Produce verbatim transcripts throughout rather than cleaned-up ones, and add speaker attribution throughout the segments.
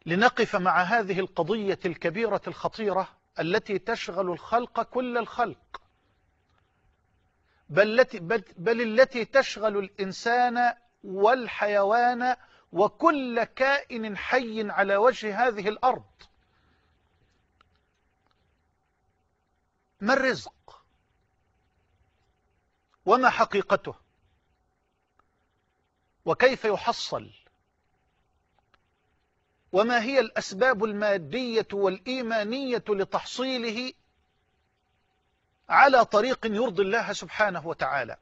Speaker 1: لنقف مع هذه القضية الكبيرة الخطيرة التي تشغل الخلق كل الخلق، بل التي, بل التي تشغل الإنسان والحيوان وكل كائن حي على وجه هذه الأرض. ما الرزق؟ وما حقيقته؟ وكيف يحصل؟ وما هي الأسباب المادية والإيمانية لتحصيله على طريق يرضي الله سبحانه وتعالى؟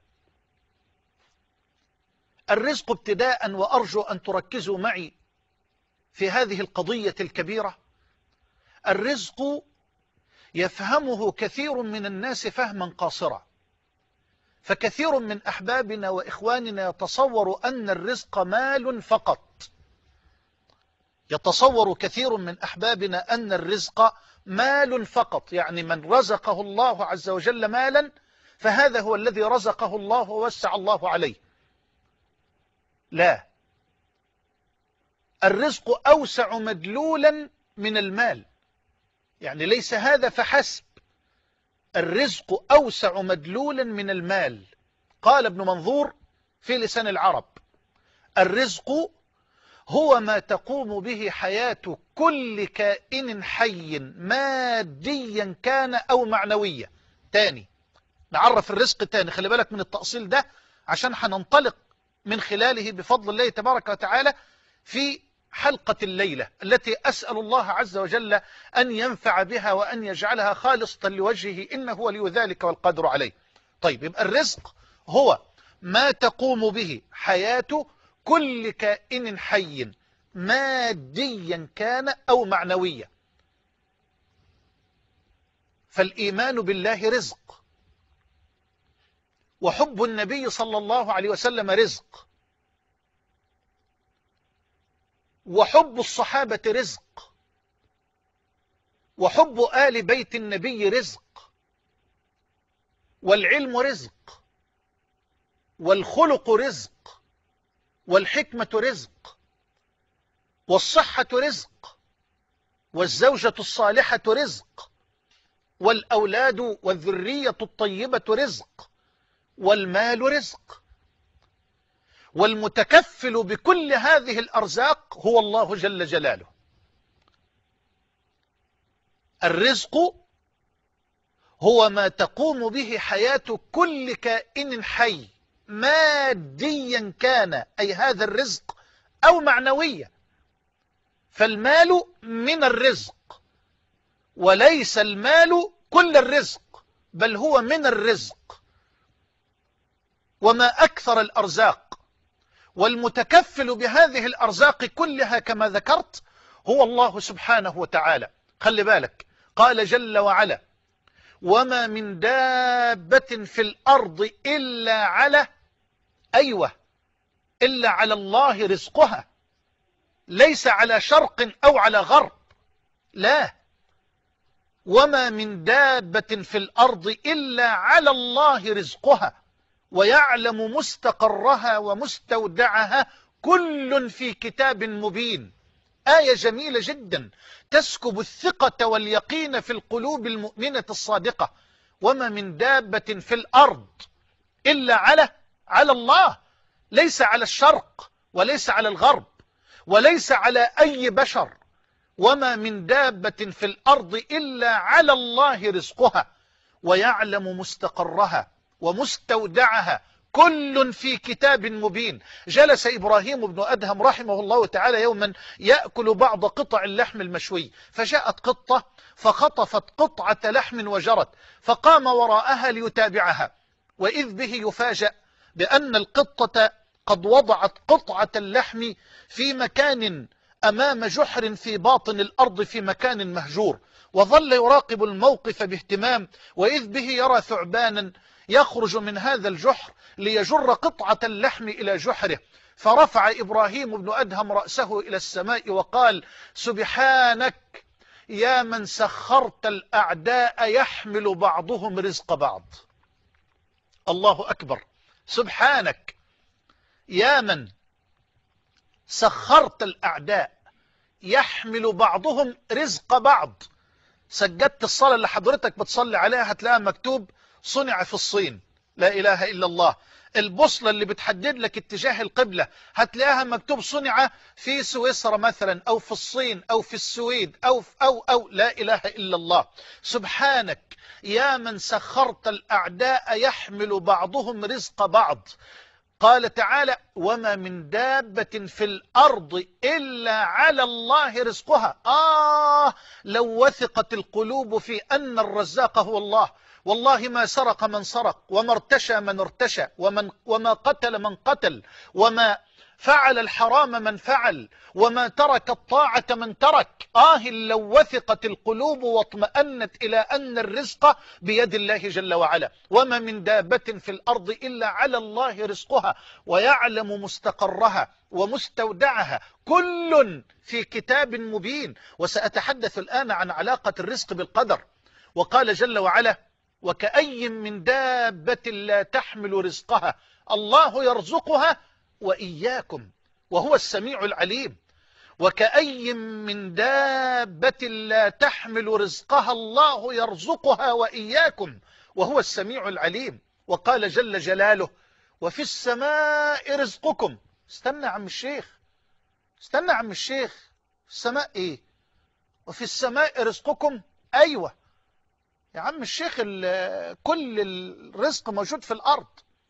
Speaker 1: الرزق ابتداء، وأرجو أن تركزوا معي في هذه القضية الكبيرة. الرزق يفهمه كثير من الناس فهما قاصرا، فكثير من أحبابنا وإخواننا يتصور أن الرزق مال فقط. يتصور كثير من أحبابنا أن الرزق مال فقط، يعني من رزقه الله عز وجل مالا فهذا هو الذي رزقه الله ووسع الله عليه. لا، الرزق أوسع مدلولا من المال، يعني ليس هذا فحسب، الرزق أوسع مدلولا من المال. قال ابن منظور في لسان العرب: الرزق هو ما تقوم به حياة كل كائن حي ماديا كان أو معنويا. تاني نعرف الرزق تاني، خلي بالك من التأصيل ده عشان هننطلق من خلاله بفضل الله تبارك وتعالى في حلقة الليلة التي أسأل الله عز وجل أن ينفع بها وأن يجعلها خالصة لوجهه، إنه ولي ذلك والقدر عليه. طيب، يبقى الرزق هو ما تقوم به حياة كل كائن حي ماديا كان أو معنويا. فالإيمان بالله رزق، وحب النبي صلى الله عليه وسلم رزق، وحب الصحابة رزق، وحب آل بيت النبي رزق، والعلم رزق، والخلق رزق، والحكمة رزق، والصحة رزق، والزوجة الصالحة رزق، والأولاد والذرية الطيبة رزق، والمال رزق. والمتكفل بكل هذه الأرزاق هو الله جل جلاله. الرزق هو ما تقوم به حياة كل كائن حي ماديا كان، أي هذا الرزق، أو معنويا. فالمال من الرزق، وليس المال كل الرزق، بل هو من الرزق. وما أكثر الأرزاق، والمتكفل بهذه الأرزاق كلها كما ذكرت هو الله سبحانه وتعالى. خلي بالك، قال جل وعلا: وما من دابة في الأرض إلا على أيوة إلا على الله رزقها، ليس على شرق أو على غرب، لا، وما من دابة في الأرض إلا على الله رزقها ويعلم مستقرها ومستودعها كل في كتاب مبين. آية جميلة جدا تسكب الثقة واليقين في القلوب المؤمنة الصادقة. وما من دابة في الأرض إلا على على الله، ليس على الشرق وليس على الغرب وليس على أي بشر. وما من دابة في الأرض إلا على الله رزقها ويعلم مستقرها ومستودعها كل في كتاب مبين. جلس إبراهيم بن أدهم رحمه الله تعالى يوما يأكل بعض قطع اللحم المشوي، فجاءت قطة فخطفت قطعة لحم وجرت، فقام وراءها ليتابعها، وإذ به يفاجأ بأن القطة قد وضعت قطعة اللحم في مكان أمام جحر في باطن الأرض في مكان مهجور، وظل يراقب الموقف باهتمام، وإذ به يرى ثعبانا يخرج من هذا الجحر ليجر قطعة اللحم إلى جحره. فرفع إبراهيم بن أدهم رأسه إلى السماء وقال: سبحانك يا من سخرت الأعداء يحمل بعضهم رزق بعض. الله أكبر. سبحانك يا من سخرت الأعداء يحمل بعضهم رزق بعض. سجدت الصلاة اللي حضرتك بتصلي عليها هتلاقيها مكتوب صنع في الصين، لا إله إلا الله. البوصلة اللي بتحدد لك اتجاه القبلة هتلاقيها مكتوب صنع في سويسرا مثلا، أو في الصين، أو في السويد، أو في أو أو لا إله إلا الله. سبحانك يا من سخرت الأعداء يحمل بعضهم رزق بعض. قال تعالى: وما من دابة في الأرض إلا على الله رزقها. آه لو وثقت القلوب في أن الرزاق هو الله، والله ما سرق من سرق، وما ارتشى من ارتشى، ومن وما قتل من قتل، وما فعل الحرام من فعل، وما ترك الطاعة من ترك. آه لو وثقت القلوب واطمأنت إلى أن الرزق بيد الله جل وعلا. وما من دابة في الأرض إلا على الله رزقها ويعلم مستقرها ومستودعها كل في كتاب مبين. وسأتحدث الآن عن علاقة الرزق بالقدر. وقال جل وعلا: وكأي من دابة لا تحمل رزقها الله يرزقها وإياكم وهو السميع العليم. وكأي من دابة لا تحمل رزقها الله يرزقها وإياكم وهو السميع العليم. وقال جل جلاله: وفي السماء رزقكم. استنى عم الشيخ، استنى عم الشيخ، السماء ايه؟ وفي السماء رزقكم؟ ايوه يا عم الشيخ، كل الرزق موجود في الأرض.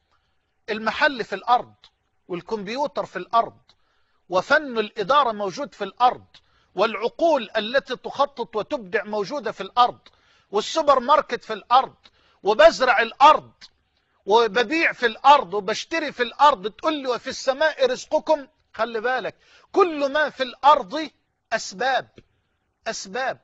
Speaker 1: المحل في الأرض، والكمبيوتر في الأرض، وفن الإدارة موجود في الأرض، والعقول التي تخطط وتبدع موجودة في الأرض، والسوبر ماركت في الأرض، وبزرع الأرض، وببيع في الأرض، وبشتري في الأرض. تقول لي وفي السماء رزقكم؟ خلي بالك، كل ما في الأرض أسباب أسباب.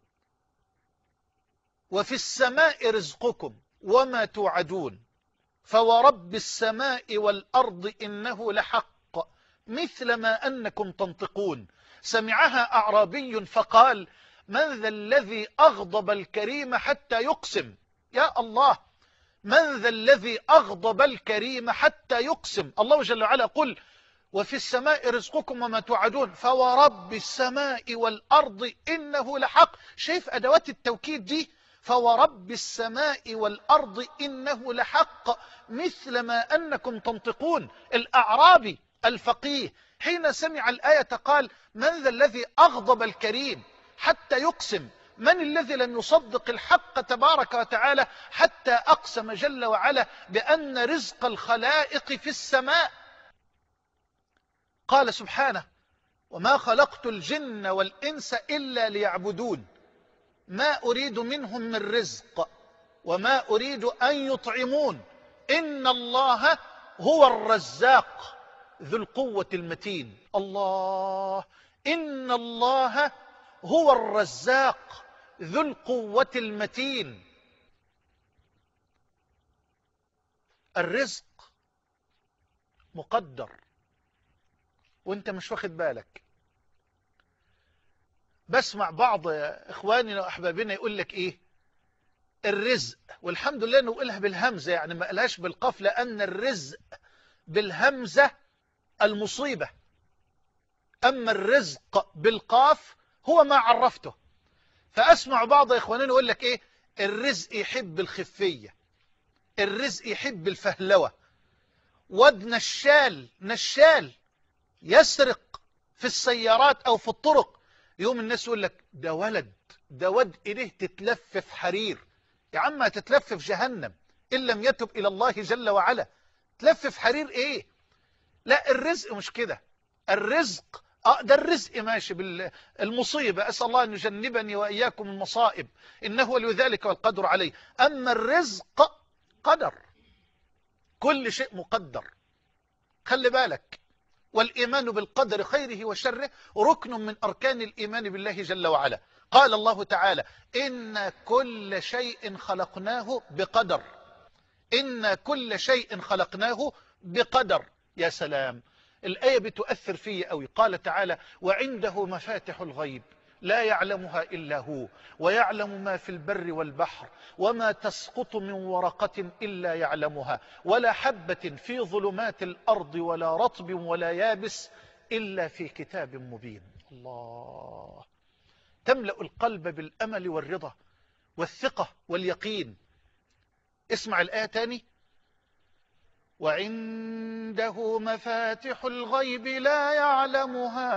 Speaker 1: وفي السماء رزقكم وما توعدون فورب السماء والأرض إنه لحق مثل ما أنكم تنطقون. سمعها أعرابي فقال: من ذا الذي أغضب الكريم حتى يقسم؟ يا الله، من ذا الذي أغضب الكريم حتى يقسم؟ الله جل وعلا قل: وفي السماء رزقكم وما توعدون فورب السماء والأرض إنه لحق. شايف أدوات التوكيد دي؟ فورب السماء والأرض إنه لحق مثل ما أنكم تنطقون. الأعرابي الفقيه حين سمع الآية قال: من ذا الذي أغضب الكريم حتى يقسم؟ من الذي لم يصدق الحق تبارك وتعالى حتى أقسم جل وعلا بأن رزق الخلائق في السماء؟ قال سبحانه: وما خلقت الجن والإنس إلا ليعبدون ما أريد منهم من رزق وما أريد أن يطعمون إن الله هو الرزاق ذو القوة المتين. الله، إن الله هو الرزاق ذو القوة المتين. الرزق مقدر وانت مش واخد بالك. بسمع بعض اخواننا واحبابنا يقول لك ايه الرزق، والحمد لله انه قالها بالهمزه، يعني ما قالهاش بالقاف، لان الرزق بالهمزه المصيبه، اما الرزق بالقاف هو ما عرفته. فاسمع بعض اخواننا يقول لك ايه الرزق يحب الخفيه، الرزق يحب الفهلوه، واد نشال نشال يسرق في السيارات او في الطرق، يوم الناس يقول لك ده ولد، ده واد ايديه تتلف في حرير. يا عم هتتلف في جهنم ان لم يتب الى الله جل وعلا. تلف في حرير ايه؟ لا، الرزق مش كده. الرزق اه ده الرزق ماشي بالمصيبه، اسال الله ان يجنبني واياكم المصائب انه ولي ذلك والقدر عليه. اما الرزق قدر، كل شيء مقدر، خلي بالك. والإيمان بالقدر خيره وشره ركن من أركان الإيمان بالله جل وعلا. قال الله تعالى: إن كل شيء خلقناه بقدر، إن كل شيء خلقناه بقدر. يا سلام، الآية بتؤثر فيه قوي. قال تعالى: وعنده مفاتح الغيب لا يعلمها إلا هو ويعلم ما في البر والبحر وما تسقط من ورقة إلا يعلمها ولا حبة في ظلمات الأرض ولا رطب ولا يابس إلا في كتاب مبين. الله، تملأ القلب بالأمل والرضا والثقة واليقين. اسمع الآية تاني: وعنده مفاتح الغيب لا يعلمها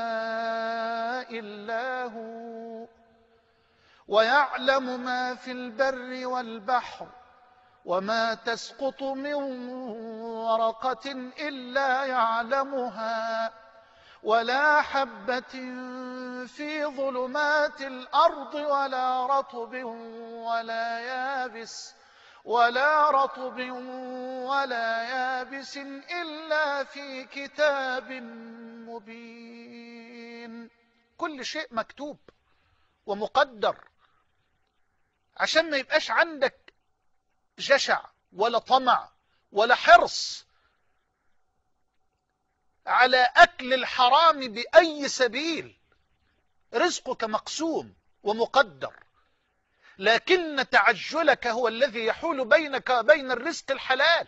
Speaker 1: إلا هو ويعلم ما في البر والبحر وما تسقط من ورقة إلا يعلمها ولا حبة في ظلمات الأرض ولا رطب ولا يابس ولا رطب ولا يابس إلا في كتاب مبين. كل شيء مكتوب ومقدر، عشان ما يبقاش عندك جشع ولا طمع ولا حرص على أكل الحرام بأي سبيل. رزقك مقسوم ومقدر، لكن تعجلك هو الذي يحول بينك وبين الرزق الحلال.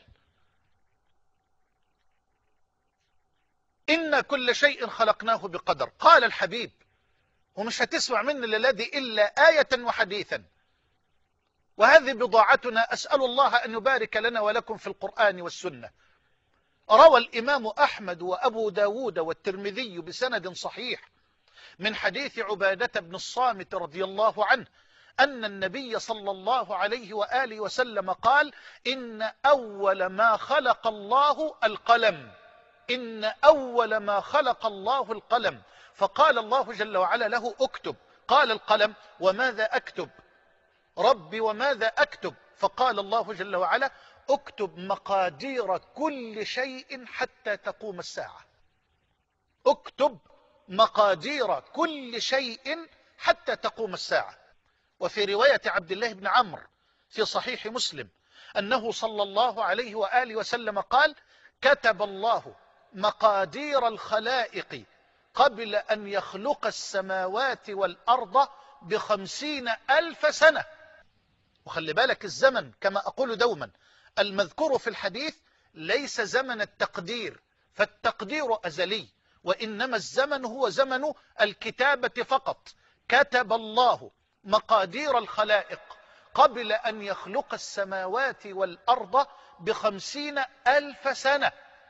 Speaker 1: إن كل شيء خلقناه بقدر. قال الحبيب، ومش هتسمع مني الذي إلا آية وحديثا، وهذه بضاعتنا، أسأل الله أن يبارك لنا ولكم في القرآن والسنة. روى الإمام أحمد وأبو داود والترمذي بسند صحيح من حديث عبادة بن الصامت رضي الله عنه أن النبي صلى الله عليه وآله وسلم قال: إن أول ما خلق الله القلم إن أول ما خلق الله القلم فقال الله جل وعلا له: اكتب. قال القلم: وماذا أكتب ربي وماذا أكتب؟ فقال الله جل وعلا: اكتب مقادير كل شيء حتى تقوم الساعة. اكتب مقادير كل شيء حتى تقوم الساعة. وفي رواية عبد الله بن عمرو في صحيح مسلم أنه صلى الله عليه وآله وسلم قال: كتب الله مقادير الخلائق قبل أن يخلق السماوات والأرض بخمسين ألف سنة. وخلي بالك، الزمن كما أقول دوما، المذكور في الحديث ليس زمن التقدير، فالتقدير أزلي، وإنما الزمن هو زمن الكتابة فقط. كتب الله مقادير الخلائق قبل أن يخلق السماوات والأرض بخمسين ألف سنة.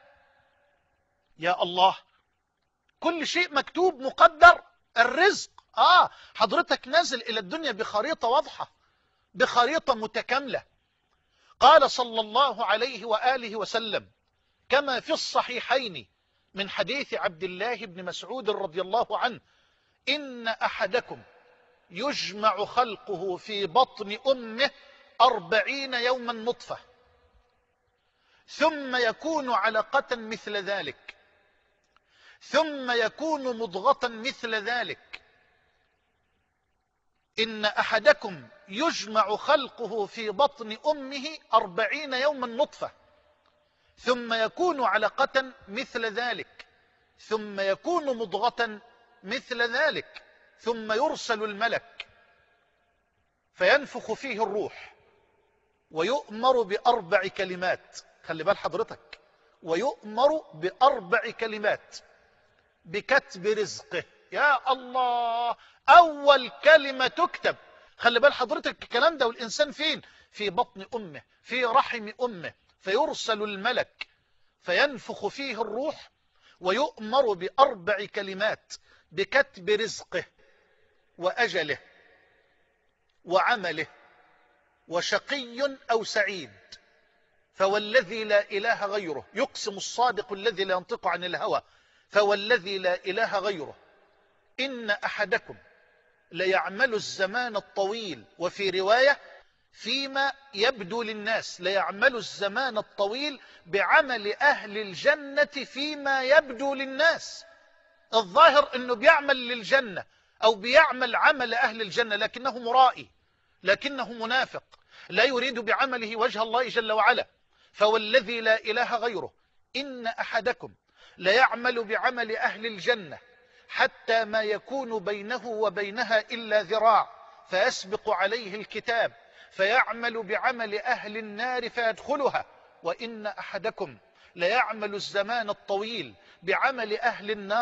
Speaker 1: يا الله، كل شيء مكتوب مقدر. الرزق آه حضرتك نازل إلى الدنيا بخريطة واضحة، بخريطة متكاملة. قال صلى الله عليه وآله وسلم كما في الصحيحين من حديث عبد الله بن مسعود رضي الله عنه: إن أحدكم يجمع خلقه في بطن أمه أربعين يوما نطفة، ثم يكون علقة مثل ذلك، ثم يكون مضغة مثل ذلك. إن أحدكم يجمع خلقه في بطن أمه أربعين يوما نطفة، ثم يكون علقة مثل ذلك، ثم يكون مضغة مثل ذلك، ثم يرسل الملك فينفخ فيه الروح ويؤمر بأربع كلمات. خلي بال حضرتك، ويؤمر بأربع كلمات: بكتب رزقه. يا الله، أول كلمة تكتب. خلي بال حضرتك الكلام ده والإنسان فين؟ في بطن أمه، في رحم أمه. فيرسل الملك فينفخ فيه الروح ويؤمر بأربع كلمات: بكتب رزقه وأجله وعمله وشقي أو سعيد. فوالذي لا إله غيره، يقسم الصادق الذي لا ينطق عن الهوى، فوالذي لا إله غيره إن أحدكم ليعمل الزمان الطويل، وفي رواية فيما يبدو للناس ليعمل الزمان الطويل بعمل أهل الجنة فيما يبدو للناس. الظاهر أنه بيعمل للجنة أو بيعمل عمل أهل الجنة، لكنه مرائي، لكنه منافق، لا يريد بعمله وجه الله جل وعلا. فوالذي لا إله غيره إن أحدكم ليعمل بعمل أهل الجنة حتى ما يكون بينه وبينها إلا ذراع، فيسبق عليه الكتاب فيعمل بعمل أهل النار فيدخلها. وإن أحدكم ليعمل الزمان الطويل بعمل أهل النار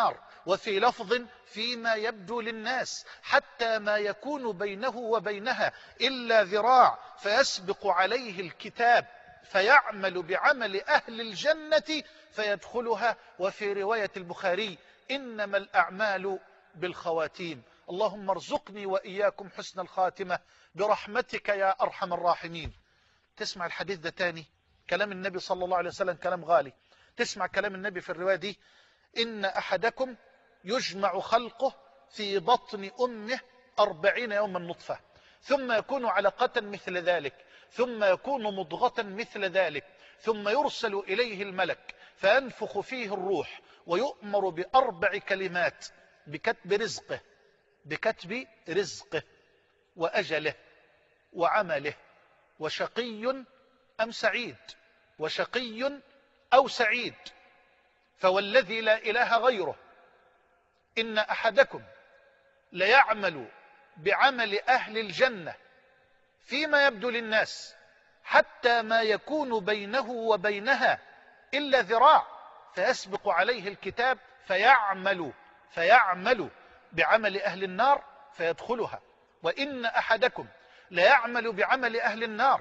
Speaker 1: وفي لفظ فيما يبدو للناس حتى ما يكون بينه وبينها إلا ذراع فيسبق عليه الكتاب فيعمل بعمل أهل الجنة فيدخلها. وفي رواية البخاري إنما الأعمال بالخواتيم. اللهم ارزقني وإياكم حسن الخاتمة برحمتك يا أرحم الراحمين. تسمع الحديث ده تاني، كلام النبي صلى الله عليه وسلم كلام غالي. تسمع كلام النبي في الرواية دي: إن أحدكم يجمع خلقه في بطن أمه أربعين يوما نطفة، ثم يكون علقة مثل ذلك، ثم يكون مضغة مثل ذلك، ثم يرسل إليه الملك فينفخ فيه الروح ويؤمر بأربع كلمات: بكتب رزقه بكتب رزقه وأجله وعمله وشقي أم سعيد وشقي أو سعيد. فوالذي لا إله غيره إن أحدكم ليعمل بعمل أهل الجنة فيما يبدو للناس حتى ما يكون بينه وبينها إلا ذراع فيسبق عليه الكتاب فيعمل فيعمل بعمل أهل النار فيدخلها. وإن أحدكم ليعمل بعمل أهل النار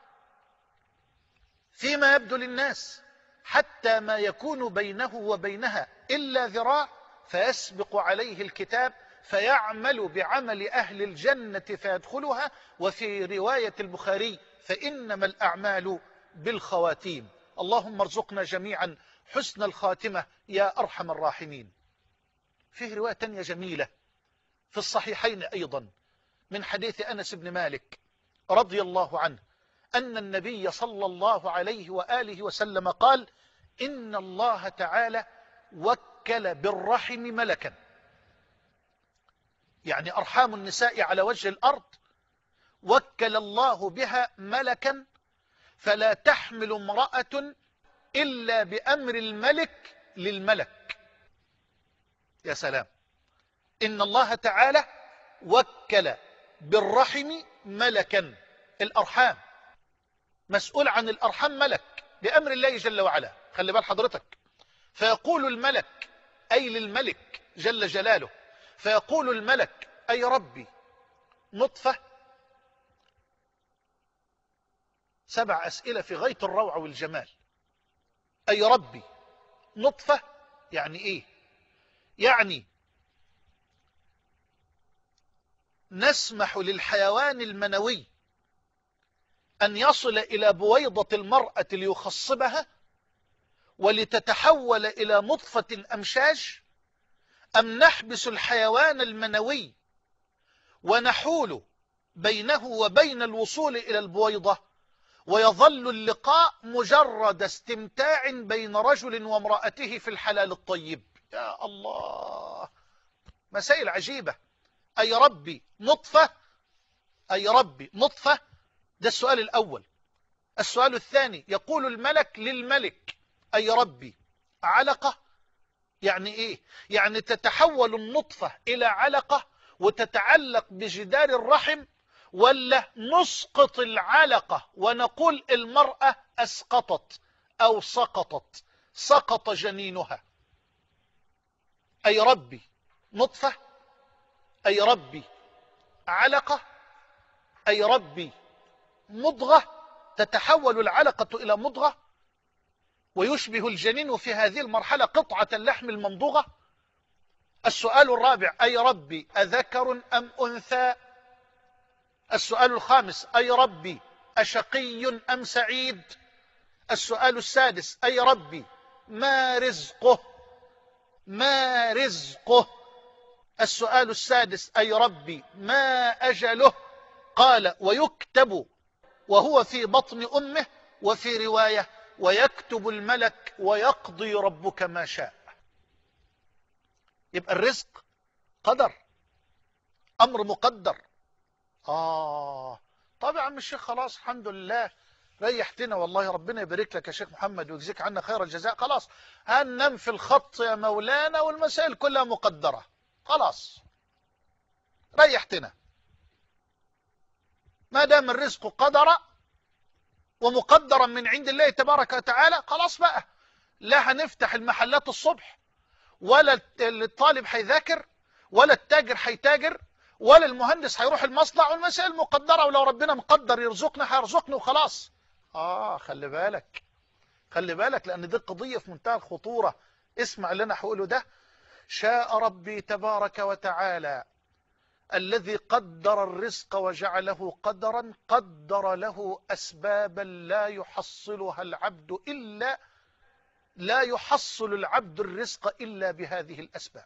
Speaker 1: فيما يبدو للناس حتى ما يكون بينه وبينها إلا ذراع فيسبق عليه الكتاب فيعمل بعمل أهل الجنة فيدخلها. وفي رواية البخاري فإنما الأعمال بالخواتيم. اللهم ارزقنا جميعا حسن الخاتمة يا أرحم الراحمين. فيه رواية تانية جميلة في الصحيحين أيضا من حديث أنس بن مالك رضي الله عنه أن النبي صلى الله عليه وآله وسلم قال: إن الله تعالى وكل بالرحم ملكا، يعني أرحام النساء على وجه الأرض وكل الله بها ملكا فلا تحمل امرأة إلا بأمر الملك للملك. يا سلام! إن الله تعالى وكل بالرحم ملكا، الأرحام مسؤول عن الأرحام ملك بأمر الله جل وعلا. خلي بال حضرتك، فيقول الملك أي للملك جل جلاله، فيقول الملك: أي ربي نطفة. سبع أسئلة في غاية الروعة والجمال. أي ربي نطفة يعني إيه؟ يعني نسمح للحيوان المنوي أن يصل إلى بويضة المرأة ليخصبها ولتتحول إلى نطفة أمشاج، أم نحبس الحيوان المنوي ونحول بينه وبين الوصول إلى البويضة ويظل اللقاء مجرد استمتاع بين رجل وامرأته في الحلال الطيب؟ يا الله، مسائل عجيبة. أي ربي نطفة، أي ربي نطفة، ده السؤال الأول. السؤال الثاني: يقول الملك للملك: أي ربي علقة. يعني إيه؟ يعني تتحول النطفة إلى علقة وتتعلق بجدار الرحم، ولا نسقط العلقة ونقول المرأة أسقطت أو سقطت، سقط جنينها؟ أي ربي نطفة، أي ربي علقة، أي ربي مضغة تتحول العلقة إلى مضغة ويشبه الجنين في هذه المرحلة قطعة اللحم الممضوغة. السؤال الرابع: أي ربي أذكر أم أنثى؟ السؤال الخامس: أي ربي أشقي أم سعيد؟ السؤال السادس: أي ربي ما رزقه؟ ما رزقه؟ السؤال السادس: أي ربي ما أجله؟ قال: ويكتب وهو في بطن أمه، وفي رواية: ويكتب الملك ويقضي ربك ما شاء. يبقى الرزق قدر، أمر مقدر. آه طب يا عم الشيخ خلاص الحمد لله ريحتنا والله، ربنا يبارك لك يا شيخ محمد ويجزيك عنا خير الجزاء. خلاص هننام في الخط يا مولانا والمسائل كلها مقدرة، خلاص ريحتنا. ما دام الرزق قدر ومقدرا من عند الله تبارك وتعالى، خلاص بقى لا هنفتح المحلات الصبح ولا الطالب هيذاكر، ولا التاجر هيتاجر، ولا المهندس هيروح المصنع، والمسائل مقدرة، ولو ربنا مقدر يرزقنا هيرزقنا وخلاص. آه خلي بالك، خلي بالك، لأن دي قضية في منتهى الخطورة. اسمع اللي أنا هقوله ده. شاء ربي تبارك وتعالى الذي قدر الرزق وجعله قدرا، قدر له أسبابا لا يحصلها العبد إلا لا يحصل العبد الرزق إلا بهذه الأسباب.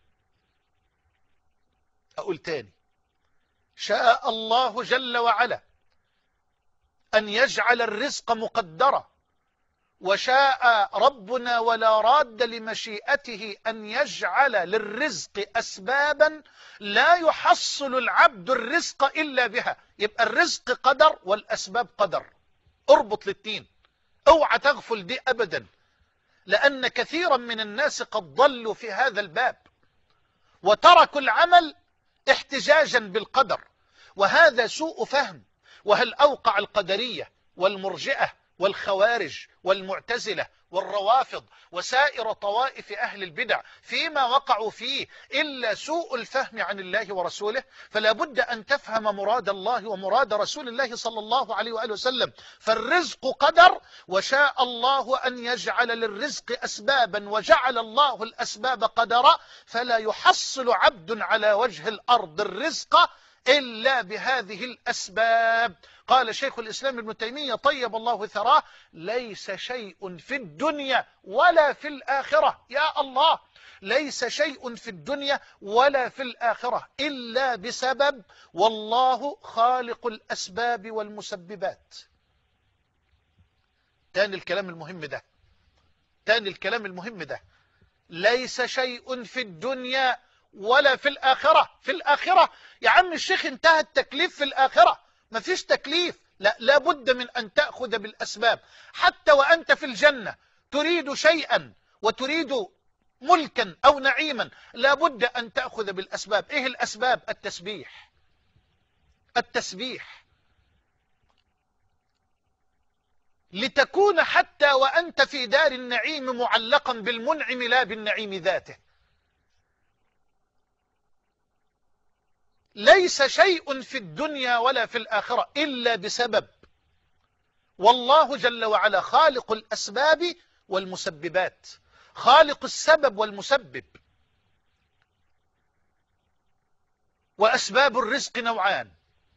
Speaker 1: أقول تاني، شاء الله جل وعلا أن يجعل الرزق مقدرا، وشاء ربنا ولا راد لمشيئته أن يجعل للرزق أسبابا لا يحصل العبد الرزق إلا بها. يبقى الرزق قدر والأسباب قدر. اربط الاثنين، اوعى تغفل دي أبدا، لأن كثيرا من الناس قد ضلوا في هذا الباب وتركوا العمل احتجاجا بالقدر، وهذا سوء فهم. وهل أوقع القدرية والمرجئة والخوارج والمعتزلة والروافض وسائر طوائف أهل البدع فيما وقعوا فيه إلا سوء الفهم عن الله ورسوله؟ فلا بد أن تفهم مراد الله ومراد رسول الله صلى الله عليه وآله وسلم. فالرزق قدر، وشاء الله أن يجعل للرزق أسبابا، وجعل الله الأسباب قدرا، فلا يحصل عبد على وجه الأرض الرزق إلا بهذه الأسباب. قال شيخ الإسلام ابن تيمية طيب الله ثراه: ليس شيء في الدنيا ولا في الآخرة، يا الله، ليس شيء في الدنيا ولا في الآخرة إلا بسبب، والله خالق الأسباب والمسببات. تاني الكلام المهم ده، تاني الكلام المهم ده، ليس شيء في الدنيا ولا في الآخرة. في الآخرة يا عم الشيخ انتهى التكليف في الآخرة، ما فيش تكليف. لا، لابد من أن تأخذ بالأسباب. حتى وأنت في الجنة تريد شيئا وتريد ملكا أو نعيما، لابد أن تأخذ بالأسباب. إيه الأسباب؟ التسبيح، التسبيح، لتكون حتى وأنت في دار النعيم معلقا بالمنعم لا بالنعيم ذاته. ليس شيء في الدنيا ولا في الآخرة إلا بسبب، والله جل وعلا خالق الأسباب والمسببات، خالق السبب والمسبب. وأسباب الرزق نوعان: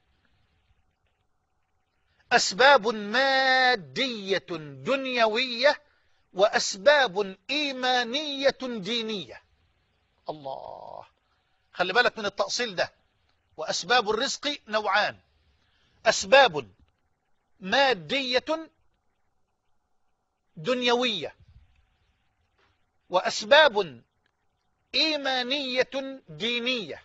Speaker 1: أسباب مادية دنيوية، وأسباب إيمانية دينية. الله، خلي بالك من التأصيل ده. وأسباب الرزق نوعان: أسباب مادية دنيوية، وأسباب إيمانية دينية.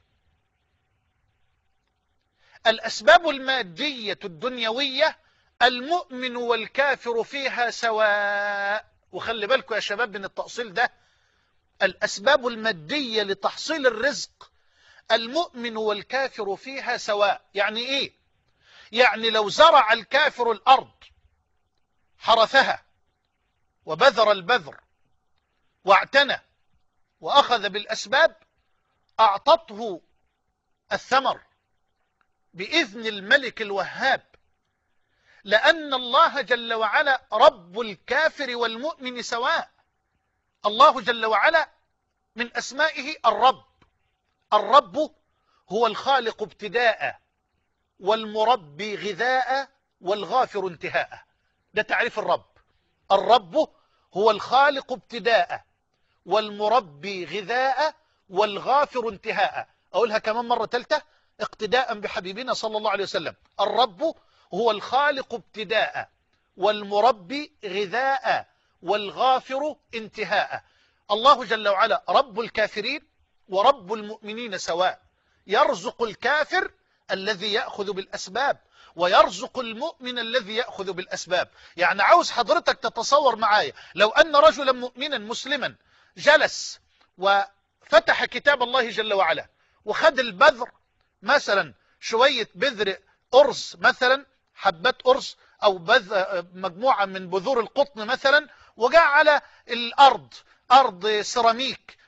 Speaker 1: الأسباب المادية الدنيوية المؤمن والكافر فيها سواء. وخلي بالكم يا شباب من التأصيل ده. الأسباب المادية لتحصيل الرزق المؤمن والكافر فيها سواء. يعني إيه؟ يعني لو زرع الكافر الأرض حرثها وبذر البذر واعتنى وأخذ بالأسباب، أعطته الثمر بإذن الملك الوهاب، لأن الله جل وعلا رب الكافر والمؤمن سواء. الله جل وعلا من أسمائه الرب. الرب هو الخالق ابتداء، والمربي غذاء، والغافر انتهاء. ده تعريف الرب. الرب هو الخالق ابتداء، والمربي غذاء، والغافر انتهاء. أقولها كمان مرة ثالثة اقتداء بحبيبنا صلى الله عليه وسلم. الرب هو الخالق ابتداء، والمربي غذاء، والغافر انتهاء. الله جل وعلا رب الكافرين ورب المؤمنين سواء. يرزق الكافر الذي يأخذ بالأسباب، ويرزق المؤمن الذي يأخذ بالأسباب. يعني عاوز حضرتك تتصور معايا، لو أن رجلا مؤمنا مسلما جلس وفتح كتاب الله جل وعلا وخد البذر، مثلا شوية بذر أرز، مثلا حبات أرز، أو بذ مجموعة من بذور القطن مثلا، وجاء على الأرض، أرض سيراميك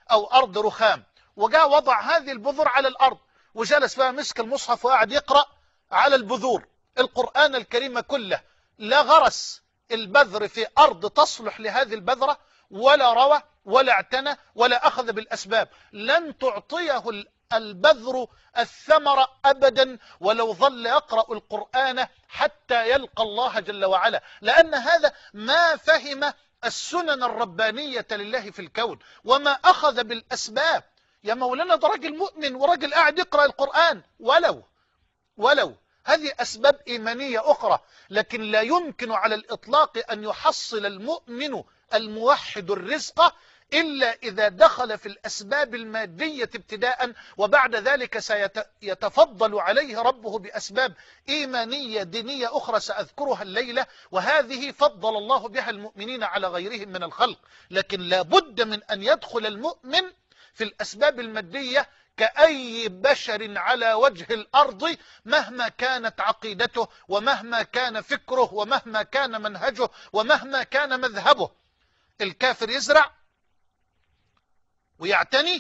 Speaker 1: أو أرض رخام، وجاء وضع هذه البذور على الأرض وجلس بقى مسك المصحف وقعد يقرأ على البذور القرآن الكريم كله، لا غرس البذر في أرض تصلح لهذه البذرة، ولا روى ولا اعتنى ولا أخذ بالأسباب، لن تعطيه البذر الثمر أبدا ولو ظل يقرأ القرآن حتى يلقى الله جل وعلا، لأن هذا ما فهم السنن الربانية لله في الكون وما أخذ بالأسباب. يا مولانا ده راجل مؤمن وراجل قاعد يقرأ القرآن، ولو ولو هذه أسباب إيمانية أخرى، لكن لا يمكن على الإطلاق أن يحصل المؤمن الموحد الرزق إلا إذا دخل في الأسباب المادية ابتداء، وبعد ذلك سيتفضل عليه ربه بأسباب إيمانية دينية أخرى سأذكرها الليلة، وهذه فضل الله بها المؤمنين على غيرهم من الخلق. لكن لا بد من أن يدخل المؤمن في الأسباب المادية كأي بشر على وجه الأرض، مهما كانت عقيدته ومهما كان فكره ومهما كان منهجه ومهما كان مذهبه. الكافر يزرع ويعتني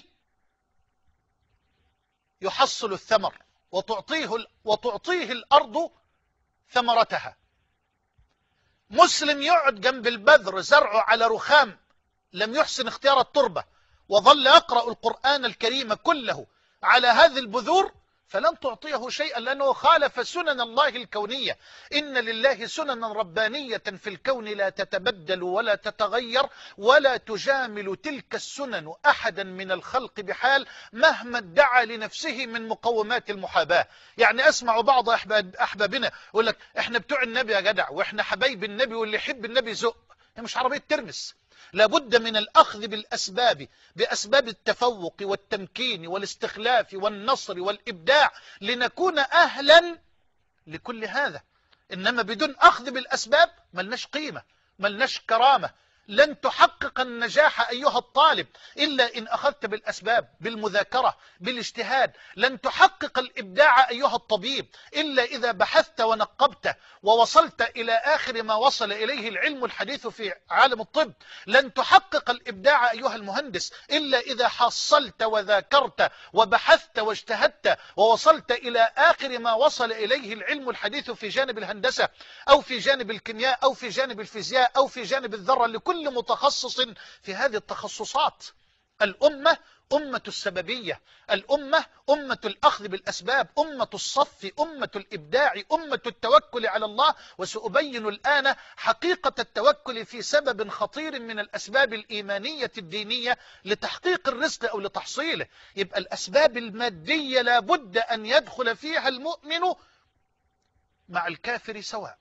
Speaker 1: يحصل الثمر، وتعطيه, وتعطيه الأرض ثمرتها. مسلم يقعد جنب البذر زرعه على رخام، لم يحسن اختيار التربة، وظل يقرأ القرآن الكريم كله على هذه البذور، فلن تعطيه شيئا، لأنه خالف سنن الله الكونية. إن لله سننا ربانية في الكون لا تتبدل ولا تتغير، ولا تجامل تلك السنن أحدا من الخلق بحال مهما ادعى لنفسه من مقومات المحاباة. يعني أسمع بعض أحباب أحبابنا يقول لك إحنا بتوع النبي يا جدع، وإحنا حبايب النبي، واللي يحب النبي زق. هي مش عربية ترمس. لابد من الأخذ بالأسباب، بأسباب التفوق والتمكين والاستخلاف والنصر والإبداع، لنكون أهلا لكل هذا. إنما بدون أخذ بالأسباب ملناش قيمة، ملناش كرامة. لن تحقق النجاح أيها الطالب إلا إن أخذت بالأسباب، بالمذاكرة، بالاجتهاد. لن تحقق الإبداع أيها الطبيب إلا إذا بحثت ونقبت ووصلت إلى آخر ما وصل إليه العلم الحديث في عالم الطب. لن تحقق الإبداع أيها المهندس إلا إذا حصلت وذاكرت وبحثت واجتهدت ووصلت إلى آخر ما وصل إليه العلم الحديث في جانب الهندسة أو في جانب الكيمياء أو في جانب الفيزياء أو في جانب الذرة، لكل متخصص في هذه التخصصات. الأمة أمة السببية، الأمة أمة الأخذ بالأسباب، أمة الصف، أمة الإبداع، أمة التوكل على الله. وسأبين الآن حقيقة التوكل في سبب خطير من الأسباب الإيمانية الدينية لتحقيق الرزق أو لتحصيله. يبقى الأسباب المادية لابد أن يدخل فيها المؤمن مع الكافر سواء.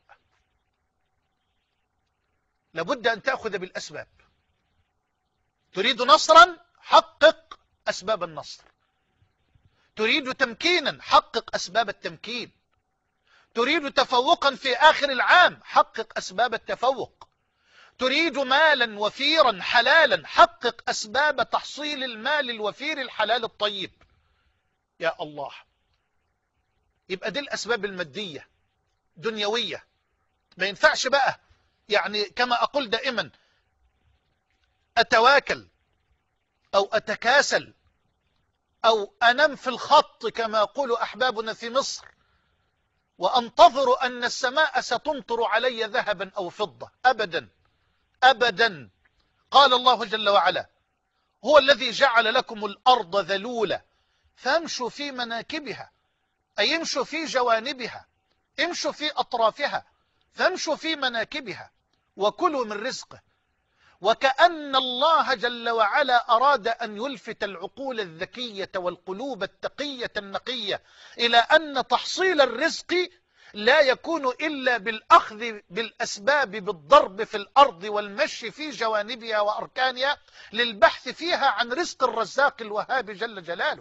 Speaker 1: لابد أن تأخذ بالأسباب. تريد نصرا، حقق أسباب النصر. تريد تمكينا، حقق أسباب التمكين. تريد تفوقا في آخر العام، حقق أسباب التفوق. تريد مالا وفيرا حلالا، حقق أسباب تحصيل المال الوفير الحلال الطيب. يا الله، يبقى دي الأسباب المادية دنيوية. ما ينفعش بقى يعني كما أقول دائما أتواكل أو أتكاسل أو أنام في الخط كما يقول أحبابنا في مصر، وأنتظر أن السماء ستمطر علي ذهبا أو فضة. أبدا أبدا. قال الله جل وعلا: هو الذي جعل لكم الأرض ذلولا فامشوا في مناكبها، أي امشوا في جوانبها، امشوا في أطرافها، فامشوا في مناكبها وكلوا من رزقه. وكأن الله جل وعلا أراد أن يلفت العقول الذكية والقلوب التقية النقية إلى أن تحصيل الرزق لا يكون إلا بالأخذ بالأسباب، بالضرب في الأرض والمشي في جوانبها وأركانها للبحث فيها عن رزق الرزاق الوهاب جل جلاله.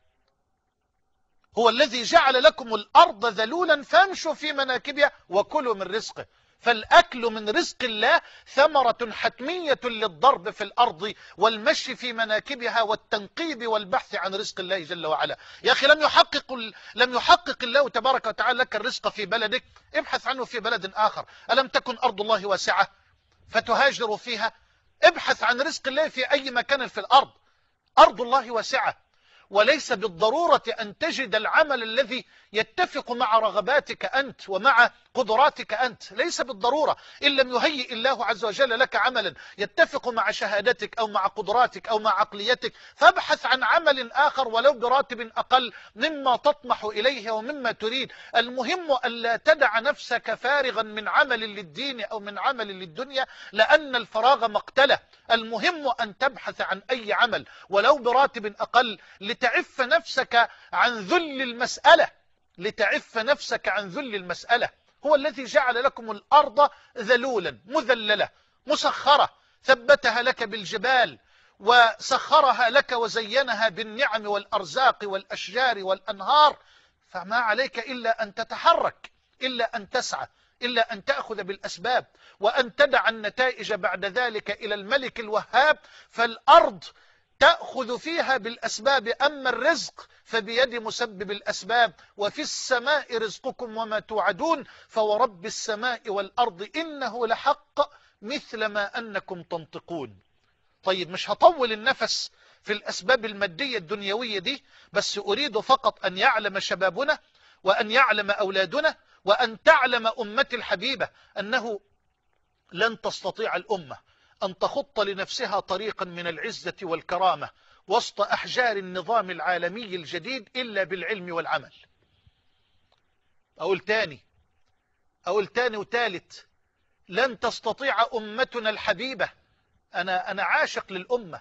Speaker 1: هو الذي جعل لكم الأرض ذلولا فامشوا في مناكبها وكلوا من رزقه. فالأكل من رزق الله ثمرة حتمية للضرب في الأرض والمشي في مناكبها والتنقيب والبحث عن رزق الله جل وعلا. يا أخي لم يحقق لم يحقق الله تبارك وتعالى لك الرزق في بلدك، ابحث عنه في بلد آخر. ألم تكن أرض الله واسعة فتهاجر فيها؟ ابحث عن رزق الله في أي مكان في الأرض. أرض الله واسعة، وليس بالضرورة أن تجد العمل الذي يتفق مع رغباتك أنت ومع قدراتك أنت، ليس بالضرورة. إن لم يهيئ الله عز وجل لك عملا يتفق مع شهادتك أو مع قدراتك أو مع عقليتك، فابحث عن عمل آخر ولو براتب أقل مما تطمح إليه ومما تريد. المهم ألا تدع نفسك فارغا من عمل للدين أو من عمل للدنيا، لأن الفراغ مقتله. المهم أن تبحث عن أي عمل ولو براتب أقل لتعف نفسك عن ذل المسألة، لتعف نفسك عن ذل المسألة. هو الذي جعل لكم الأرض ذلولا مذللة مسخرة، ثبتها لك بالجبال وسخرها لك وزينها بالنعم والأرزاق والأشجار والأنهار، فما عليك إلا أن تتحرك، إلا أن تسعى، إلا أن تأخذ بالأسباب، وأن تدع النتائج بعد ذلك إلى الملك الوهاب. فالأرض تأخذ فيها بالأسباب، أما الرزق فبيد مسبب الأسباب. وفي السماء رزقكم وما توعدون فورب السماء والأرض إنه لحق مثل ما أنكم تنطقون. طيب مش هطول النفس في الأسباب المادية الدنيوية دي، بس أريد فقط أن يعلم شبابنا وأن يعلم أولادنا وأن تعلم أمتي الحبيبة أنه لن تستطيع الأمة أن تخط لنفسها طريقا من العزة والكرامة وسط أحجار النظام العالمي الجديد إلا بالعلم والعمل. أقول تاني أقول تاني وتالت، لن تستطيع أمتنا الحبيبة. أنا, أنا عاشق للأمة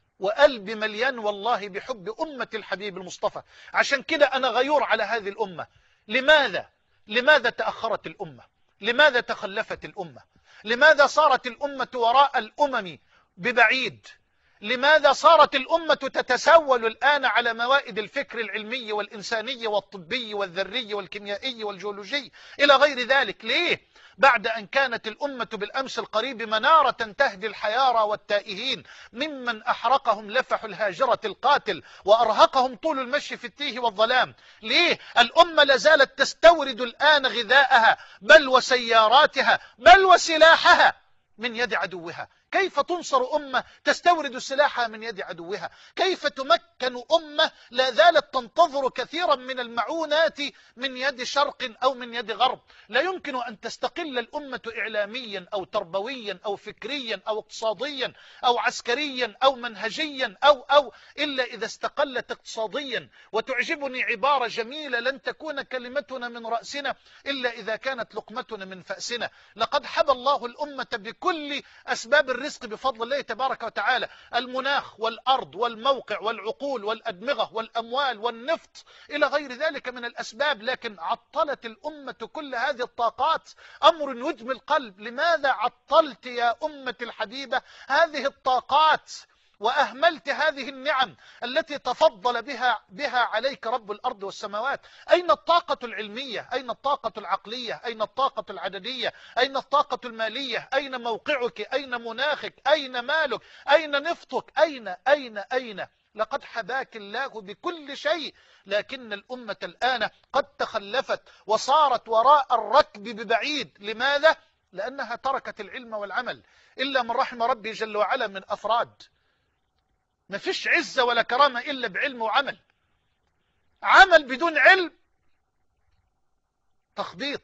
Speaker 1: وقلبي مليان والله بحب أمة الحبيب المصطفى، عشان كده أنا غيور على هذه الأمة. لماذا؟ لماذا تأخرت الأمة؟ لماذا تخلفت الأمة؟ لماذا صارت الأمة وراء الأمم ببعيد؟ لماذا صارت الأمة تتسول الآن على موائد الفكر العلمي والإنساني والطبي والذري والكيميائي والجيولوجي إلى غير ذلك؟ ليه؟ بعد أن كانت الأمة بالأمس القريب منارة تهدي الحيارى والتائهين ممن أحرقهم لفح الهاجرة القاتل وأرهقهم طول المشي في التيه والظلام. ليه الأمة لازالت تستورد الآن غذاءها بل وسياراتها بل وسلاحها من يد عدوها؟ كيف تنصر أمة تستورد سلاحها من يد عدوها؟ كيف تمكن أمة لا زالت تنتظر كثيرا من المعونات من يد شرق أو من يد غرب؟ لا يمكن أن تستقل الأمة إعلاميا أو تربويا أو فكريا أو اقتصاديا أو عسكريا أو منهجيا أو أو إلا إذا استقلت اقتصاديا. وتعجبني عبارة جميلة: لن تكون كلمتنا من رأسنا إلا إذا كانت لقمتنا من فأسنا. لقد حبى الله الأمة بكل أسباب الرزق بفضل الله تبارك وتعالى، المناخ والأرض والموقع والعقول والأدمغة والأموال والنفط إلى غير ذلك من الأسباب، لكن عطلت الأمة كل هذه الطاقات. أمر يدمي القلب. لماذا عطلت يا أمة الحبيبة هذه الطاقات وأهملت هذه النعم التي تفضل بها بها عليك رب الأرض والسماوات؟ أين الطاقة العلمية؟ أين الطاقة العقلية؟ أين الطاقة العددية؟ أين الطاقة المالية؟ أين موقعك؟ أين مناخك؟ أين مالك؟ أين نفطك؟ أين أين أين؟ لقد حباك الله بكل شيء، لكن الأمة الآن قد تخلفت وصارت وراء الركب ببعيد. لماذا؟ لأنها تركت العلم والعمل، إلا من رحم ربي جل وعلا من أفراد. ما فيش عزة ولا كرامة إلا بعلم وعمل. عمل بدون علم تخبيط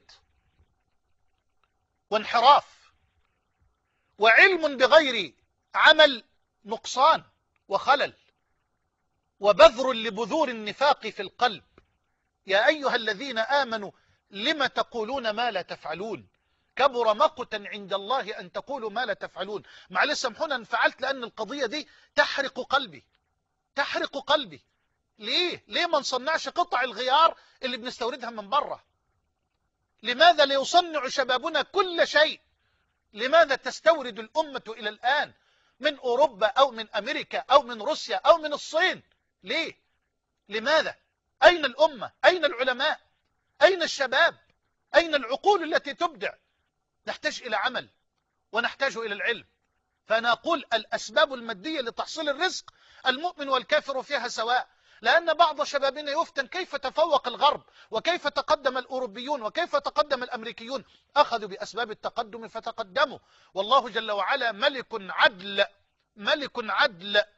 Speaker 1: وانحراف، وعلم بغير عمل نقصان وخلل وبذر لبذور النفاق في القلب. يا أيها الذين آمنوا لم تقولون ما لا تفعلون؟ كبر مقتا عند الله أن تقولوا ما لا تفعلون. معلش سامحونا انفعلت لأن القضية دي تحرق قلبي، تحرق قلبي. ليه؟ ليه ما نصنعش قطع الغيار اللي بنستوردها من بره؟ لماذا لا يصنع شبابنا كل شيء؟ لماذا تستورد الأمة إلى الآن من أوروبا أو من أمريكا أو من روسيا أو من الصين؟ ليه؟ لماذا؟ أين الأمة؟ أين العلماء؟ أين الشباب؟ أين العقول التي تبدع؟ نحتاج إلى عمل ونحتاج إلى العلم. فأنا أقول الأسباب المادية لتحصيل الرزق المؤمن والكافر فيها سواء، لأن بعض شبابنا يفتن كيف تفوق الغرب وكيف تقدم الأوروبيون وكيف تقدم الأمريكيون. أخذوا بأسباب التقدم فتقدموا، والله جل وعلا ملك عدل، ملك عدل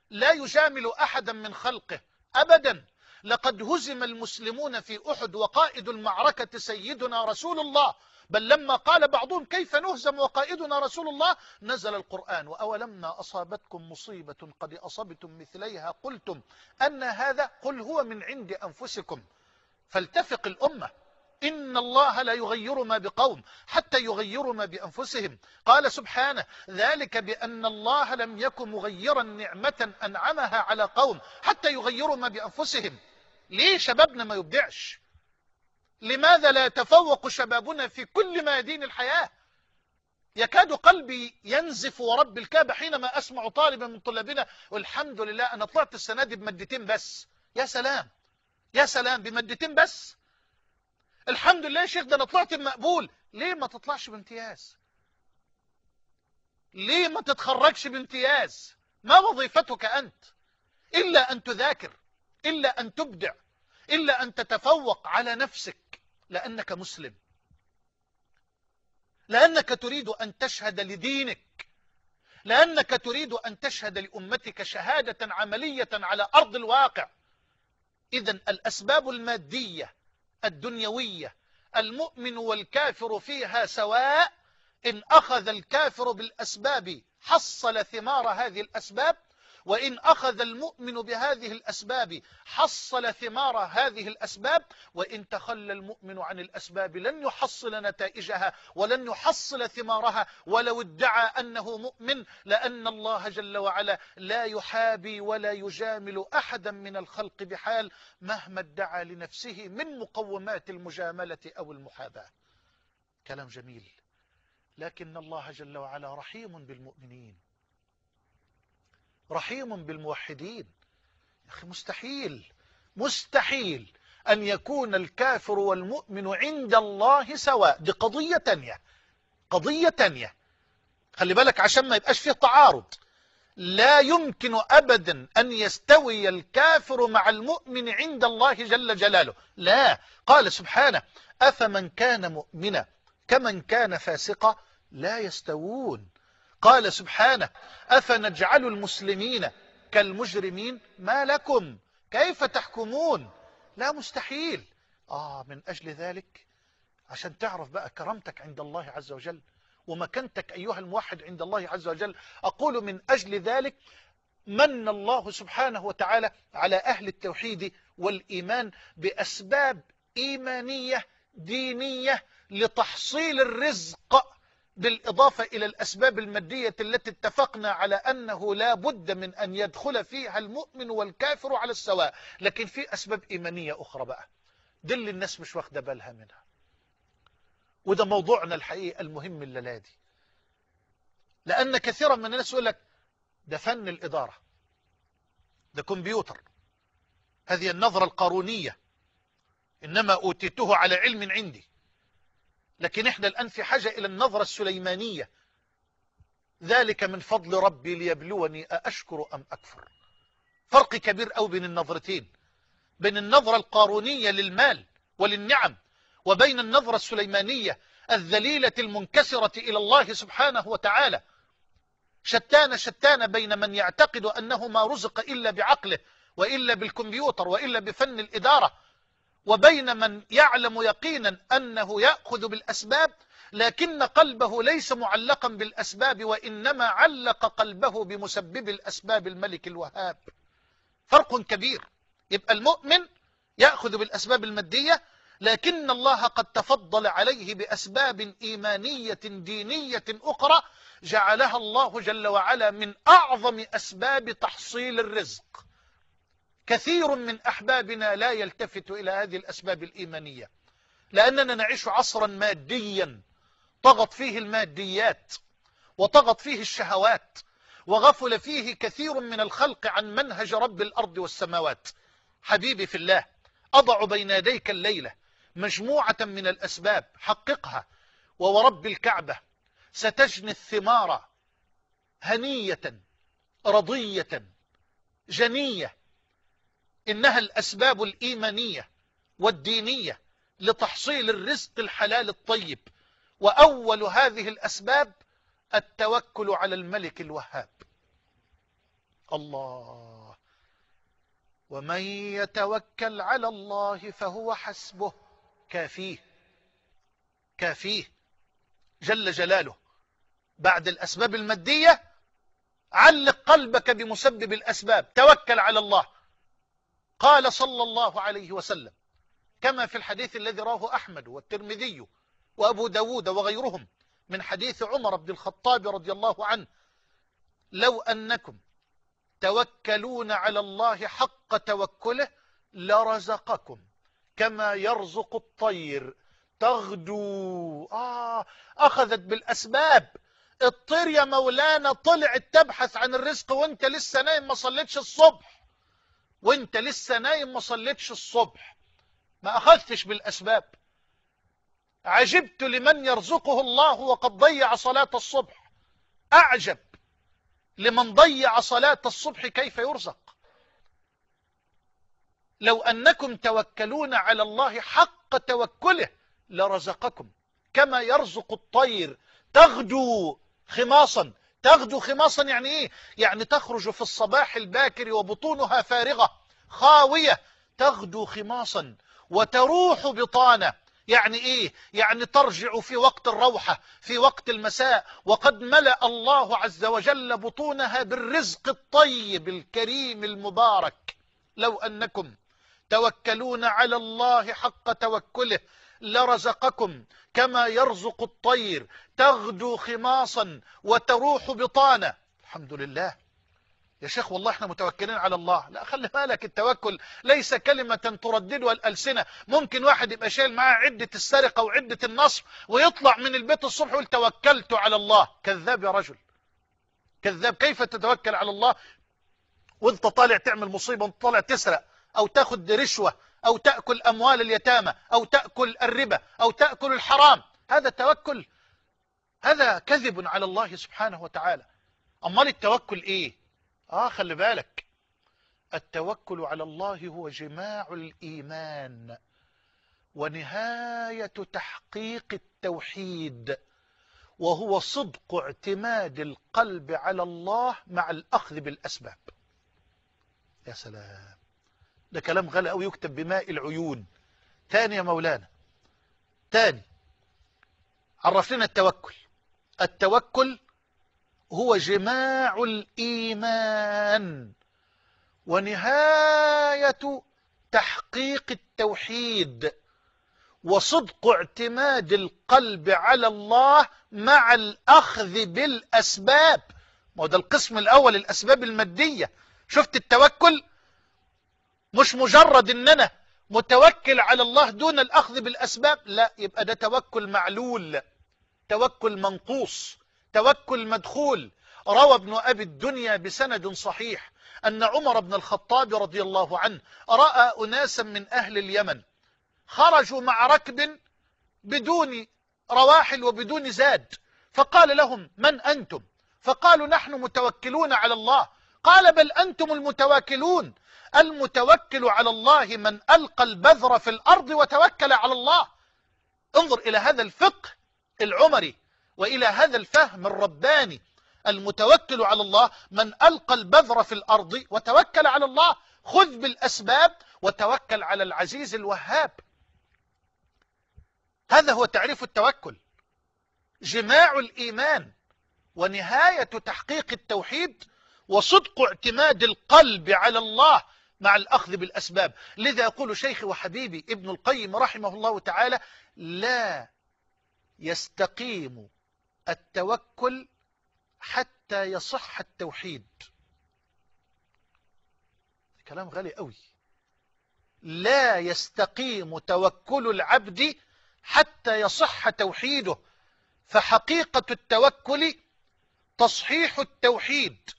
Speaker 1: لا يجامل أحدا من خلقه أبدا. لقد هزم المسلمون في أحد وقائد المعركة سيدنا رسول الله، بل لما قال بعضهم كيف نهزم وقائدنا رسول الله نزل القرآن: وأولما أصابتكم مصيبة قد أصبتم مثليها قلتم أن هذا قل هو من عند أنفسكم. فالتفق الأمة، إن الله لا يغير ما بقوم حتى يغيروا ما بأنفسهم. قال سبحانه: ذلك بأن الله لم يكن مغيرا نعمة أنعمها على قوم حتى يغيروا ما بأنفسهم. ليه شبابنا ما يبدعش؟ لماذا لا يتفوق شبابنا في كل ميادين الحياة؟ يكاد قلبي ينزف ورب الكعبة حينما أسمع طالبا من طلابنا: والحمد لله أنا طلعت السنة دي بمادتين بس. يا سلام يا سلام، بمادتين بس؟ الحمد لله يا شيخ، ده أنا طلعت بمقبول. ليه ما تطلعش بامتياز؟ ليه ما تتخرجش بامتياز؟ ما وظيفتك أنت إلا أن تذاكر، إلا أن تبدع، إلا أن تتفوق على نفسك، لأنك مسلم، لأنك تريد أن تشهد لدينك، لأنك تريد أن تشهد لأمتك شهادة عملية على أرض الواقع. إذن الأسباب المادية الدنيوية المؤمن والكافر فيها سواء. إن أخذ الكافر بالأسباب حصل ثمار هذه الأسباب، وإن أخذ المؤمن بهذه الأسباب حصل ثمار هذه الأسباب، وإن تخلى المؤمن عن الأسباب لن يحصل نتائجها ولن يحصل ثمارها ولو ادعى أنه مؤمن، لأن الله جل وعلا لا يحابي ولا يجامل أحدا من الخلق بحال مهما ادعى لنفسه من مقومات المجاملة أو المحاباة. كلام جميل، لكن الله جل وعلا رحيم بالمؤمنين، رحيم بالموحدين. يا أخي مستحيل مستحيل أن يكون الكافر والمؤمن عند الله سواء. دي قضية تانية، قضية تانية. خلي بالك عشان ما يبقاش فيه تعارض. لا يمكن أبدا أن يستوي الكافر مع المؤمن عند الله جل جلاله. لا، قال سبحانه: أفمن كان مؤمنا كمن كان فاسقا لا يستوون. قال سبحانه: أفنجعل المسلمين كالمجرمين ما لكم كيف تحكمون. لا، مستحيل. آه من أجل ذلك عشان تعرف بقى كرامتك عند الله عز وجل ومكانتك أيها الموحد عند الله عز وجل، أقول من أجل ذلك من الله سبحانه وتعالى على أهل التوحيد والإيمان بأسباب إيمانية دينية لتحصيل الرزق، بالإضافة إلى الأسباب المادية التي اتفقنا على أنه لا بد من أن يدخل فيها المؤمن والكافر على السواء. لكن في أسباب إيمانية أخرى بقى دي اللي الناس مش واخدة بالها منها، وده موضوعنا الحقيقي المهم الليلة دي. لأن كثيرا من الناس يقول لك ده فن الإدارة، ده كمبيوتر، هذه النظرة القارونية، إنما أوتيته على علم عندي. لكن إحنا الآن في حاجة إلى النظرة السليمانية: ذلك من فضل ربي ليبلوني أأشكر أم أكفر. فرق كبير أوي بين النظرتين، بين النظرة القارونية للمال وللنعم وبين النظرة السليمانية الذليلة المنكسرة إلى الله سبحانه وتعالى. شتان شتان بين من يعتقد أنه ما رزق إلا بعقله وإلا بالكمبيوتر وإلا بفن الإدارة، وبين من يعلم يقينا أنه يأخذ بالأسباب لكن قلبه ليس معلقا بالأسباب، وإنما علق قلبه بمسبب الأسباب الملك الوهاب. فرق كبير. يبقى المؤمن يأخذ بالأسباب المادية، لكن الله قد تفضل عليه بأسباب إيمانية دينية أخرى جعلها الله جل وعلا من أعظم أسباب تحصيل الرزق. كثير من أحبابنا لا يلتفت إلى هذه الأسباب الإيمانية، لأننا نعيش عصرا ماديا طغت فيه الماديات وطغت فيه الشهوات وغفل فيه كثير من الخلق عن منهج رب الأرض والسماوات. حبيبي في الله، أضع بين يديك الليلة مجموعة من الأسباب، حققها وورب الكعبة ستجني الثمار هنية رضية جنية. إنها الأسباب الإيمانية والدينية لتحصيل الرزق الحلال الطيب. وأول هذه الأسباب التوكل على الملك الوهاب. الله. ومن يتوكل على الله فهو حسبه، كافيه كافيه جل جلاله. بعد الأسباب المادية علق قلبك بمسبب الأسباب، توكل على الله. قال صلى الله عليه وسلم كما في الحديث الذي رواه أحمد والترمذي وأبو داود وغيرهم من حديث عمر بن الخطاب رضي الله عنه: لو أنكم توكلون على الله حق توكله لرزقكم كما يرزق الطير تغدو. آه أخذت بالأسباب. الطير يا مولانا طلعت تبحث عن الرزق وانت لسه نايم ما صليتش الصبح، وانت لسه نايم ما صليتش الصبح، ما أخذتش بالأسباب. عجبت لمن يرزقه الله وقد ضيع صلاة الصبح، أعجب لمن ضيع صلاة الصبح كيف يرزق. لو أنكم توكلون على الله حق توكله لرزقكم كما يرزق الطير تغدو خماصا. تغدو خماصا يعني إيه؟ يعني تخرج في الصباح الباكر وبطونها فارغة خاوية. تغدو خماصا وتروح بطانة. يعني إيه؟ يعني ترجع في وقت الروحة في وقت المساء وقد ملأ الله عز وجل بطونها بالرزق الطيب الكريم المبارك. لو أنكم توكلون على الله حق توكله لرزقكم كما يرزق الطير تغدو خماصا وتروح بطانة. الحمد لله يا شيخ، والله احنا متوكلين على الله. لا، خلي بالك، التوكل ليس كلمة ترددها الألسنة. ممكن واحد يبقى شايل معاه عدة السرقة وعدة النصب ويطلع من البيت الصبح ويقول توكلت على الله. كذاب يا رجل، كذاب. كيف تتوكل على الله وانت طالع تعمل مصيبة، وانت طالع تسرق أو تاخد رشوة أو تأكل أموال اليتامى أو تأكل الربا أو تأكل الحرام؟ هذا توكل؟ هذا كذب على الله سبحانه وتعالى. أمال التوكل إيه؟ آه خلي بالك، التوكل على الله هو جماع الإيمان ونهاية تحقيق التوحيد، وهو صدق اعتماد القلب على الله مع الأخذ بالأسباب. يا سلام، ده كلام غالي أوي يكتب بماء العيون. تاني يا مولانا، تاني عرف لنا التوكل. التوكل هو جماع الإيمان ونهاية تحقيق التوحيد وصدق اعتماد القلب على الله مع الأخذ بالأسباب. ما هو ده القسم الأول، الأسباب المادية. شفت التوكل مش مجرد ان انا متوكل على الله دون الأخذ بالأسباب، لا، يبقى ده توكل معلول، توكل منقوص، توكل مدخول. روى ابن أبي الدنيا بسند صحيح أن عمر بن الخطاب رضي الله عنه رأى أناسا من أهل اليمن خرجوا مع ركب بدون رواحل وبدون زاد، فقال لهم: من أنتم؟ فقالوا: نحن متوكلون على الله. قال: بل أنتم المتواكلون. المتوكل على الله من ألقى البذر في الأرض وتوكل على الله. انظر إلى هذا الفقه العمري وإلى هذا الفهم الرباني. المتوكل على الله من ألقى البذر في الأرض وتوكل على الله. خذ بالأسباب وتوكل على العزيز الوهاب. هذا هو تعريف التوكل، جماع الإيمان ونهاية تحقيق التوحيد وصدق اعتماد القلب على الله مع الأخذ بالأسباب. لذا يقول شيخي وحبيبي ابن القيم رحمه الله تعالى: لا يستقيم التوكل حتى يصح التوحيد. كلام غالي قوي. لا يستقيم توكل العبد حتى يصح توحيده، فحقيقة التوكل تصحيح التوحيد.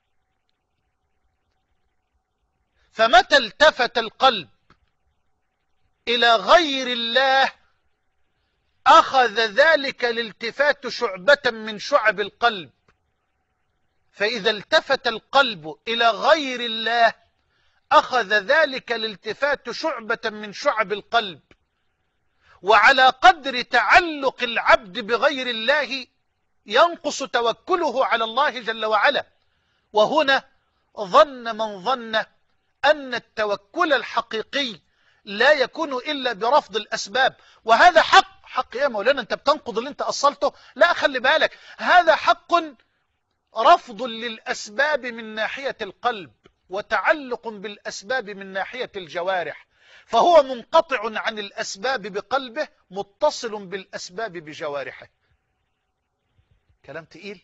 Speaker 1: فمتى التفت القلب إلى غير الله أخذ ذلك الالتفات شعبة من شعب القلب. فإذا التفت القلب إلى غير الله أخذ ذلك الالتفات شعبة من شعب القلب. وعلى قدر تعلق العبد بغير الله ينقص توكله على الله جل وعلا. وهنا ظن من ظن أن التوكل الحقيقي لا يكون إلا برفض الأسباب. وهذا حق. حق يا مولانا أنت بتنقض اللي أنت أصلته؟ لا، خلي بالك، هذا حق رفض للأسباب من ناحية القلب وتعلق بالأسباب من ناحية الجوارح، فهو منقطع عن الأسباب بقلبه متصل بالأسباب بجوارحه. كلام تقيل.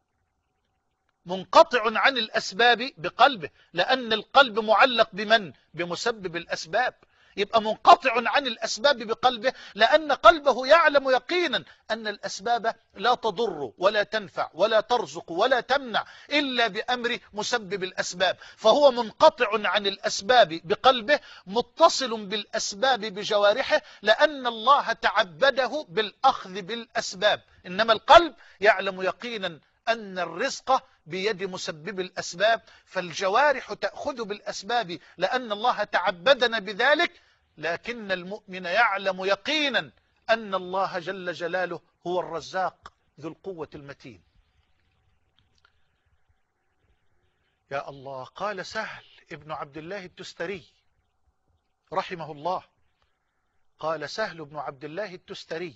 Speaker 1: منقطع عن الأسباب بقلبه، لأن القلب معلق بمن؟ بمسبب الأسباب. يبقى منقطع عن الأسباب بقلبه لأن قلبه يعلم يقينا أن الأسباب لا تضر ولا تنفع ولا ترزق ولا تمنع إلا بأمر مسبب الأسباب، فهو منقطع عن الأسباب بقلبه متصل بالأسباب بجوارحه، لأن الله تعبده بالأخذ بالأسباب. إنما القلب يعلم يقينا أن الرزق بيد مسبب الأسباب، فالجوارح تأخذ بالأسباب لأن الله تعبدنا بذلك، لكن المؤمن يعلم يقينا أن الله جل جلاله هو الرزاق ذو القوة المتين. يا الله. قال سهل ابن عبد الله التستري رحمه الله، قال سهل بن عبد الله التستري: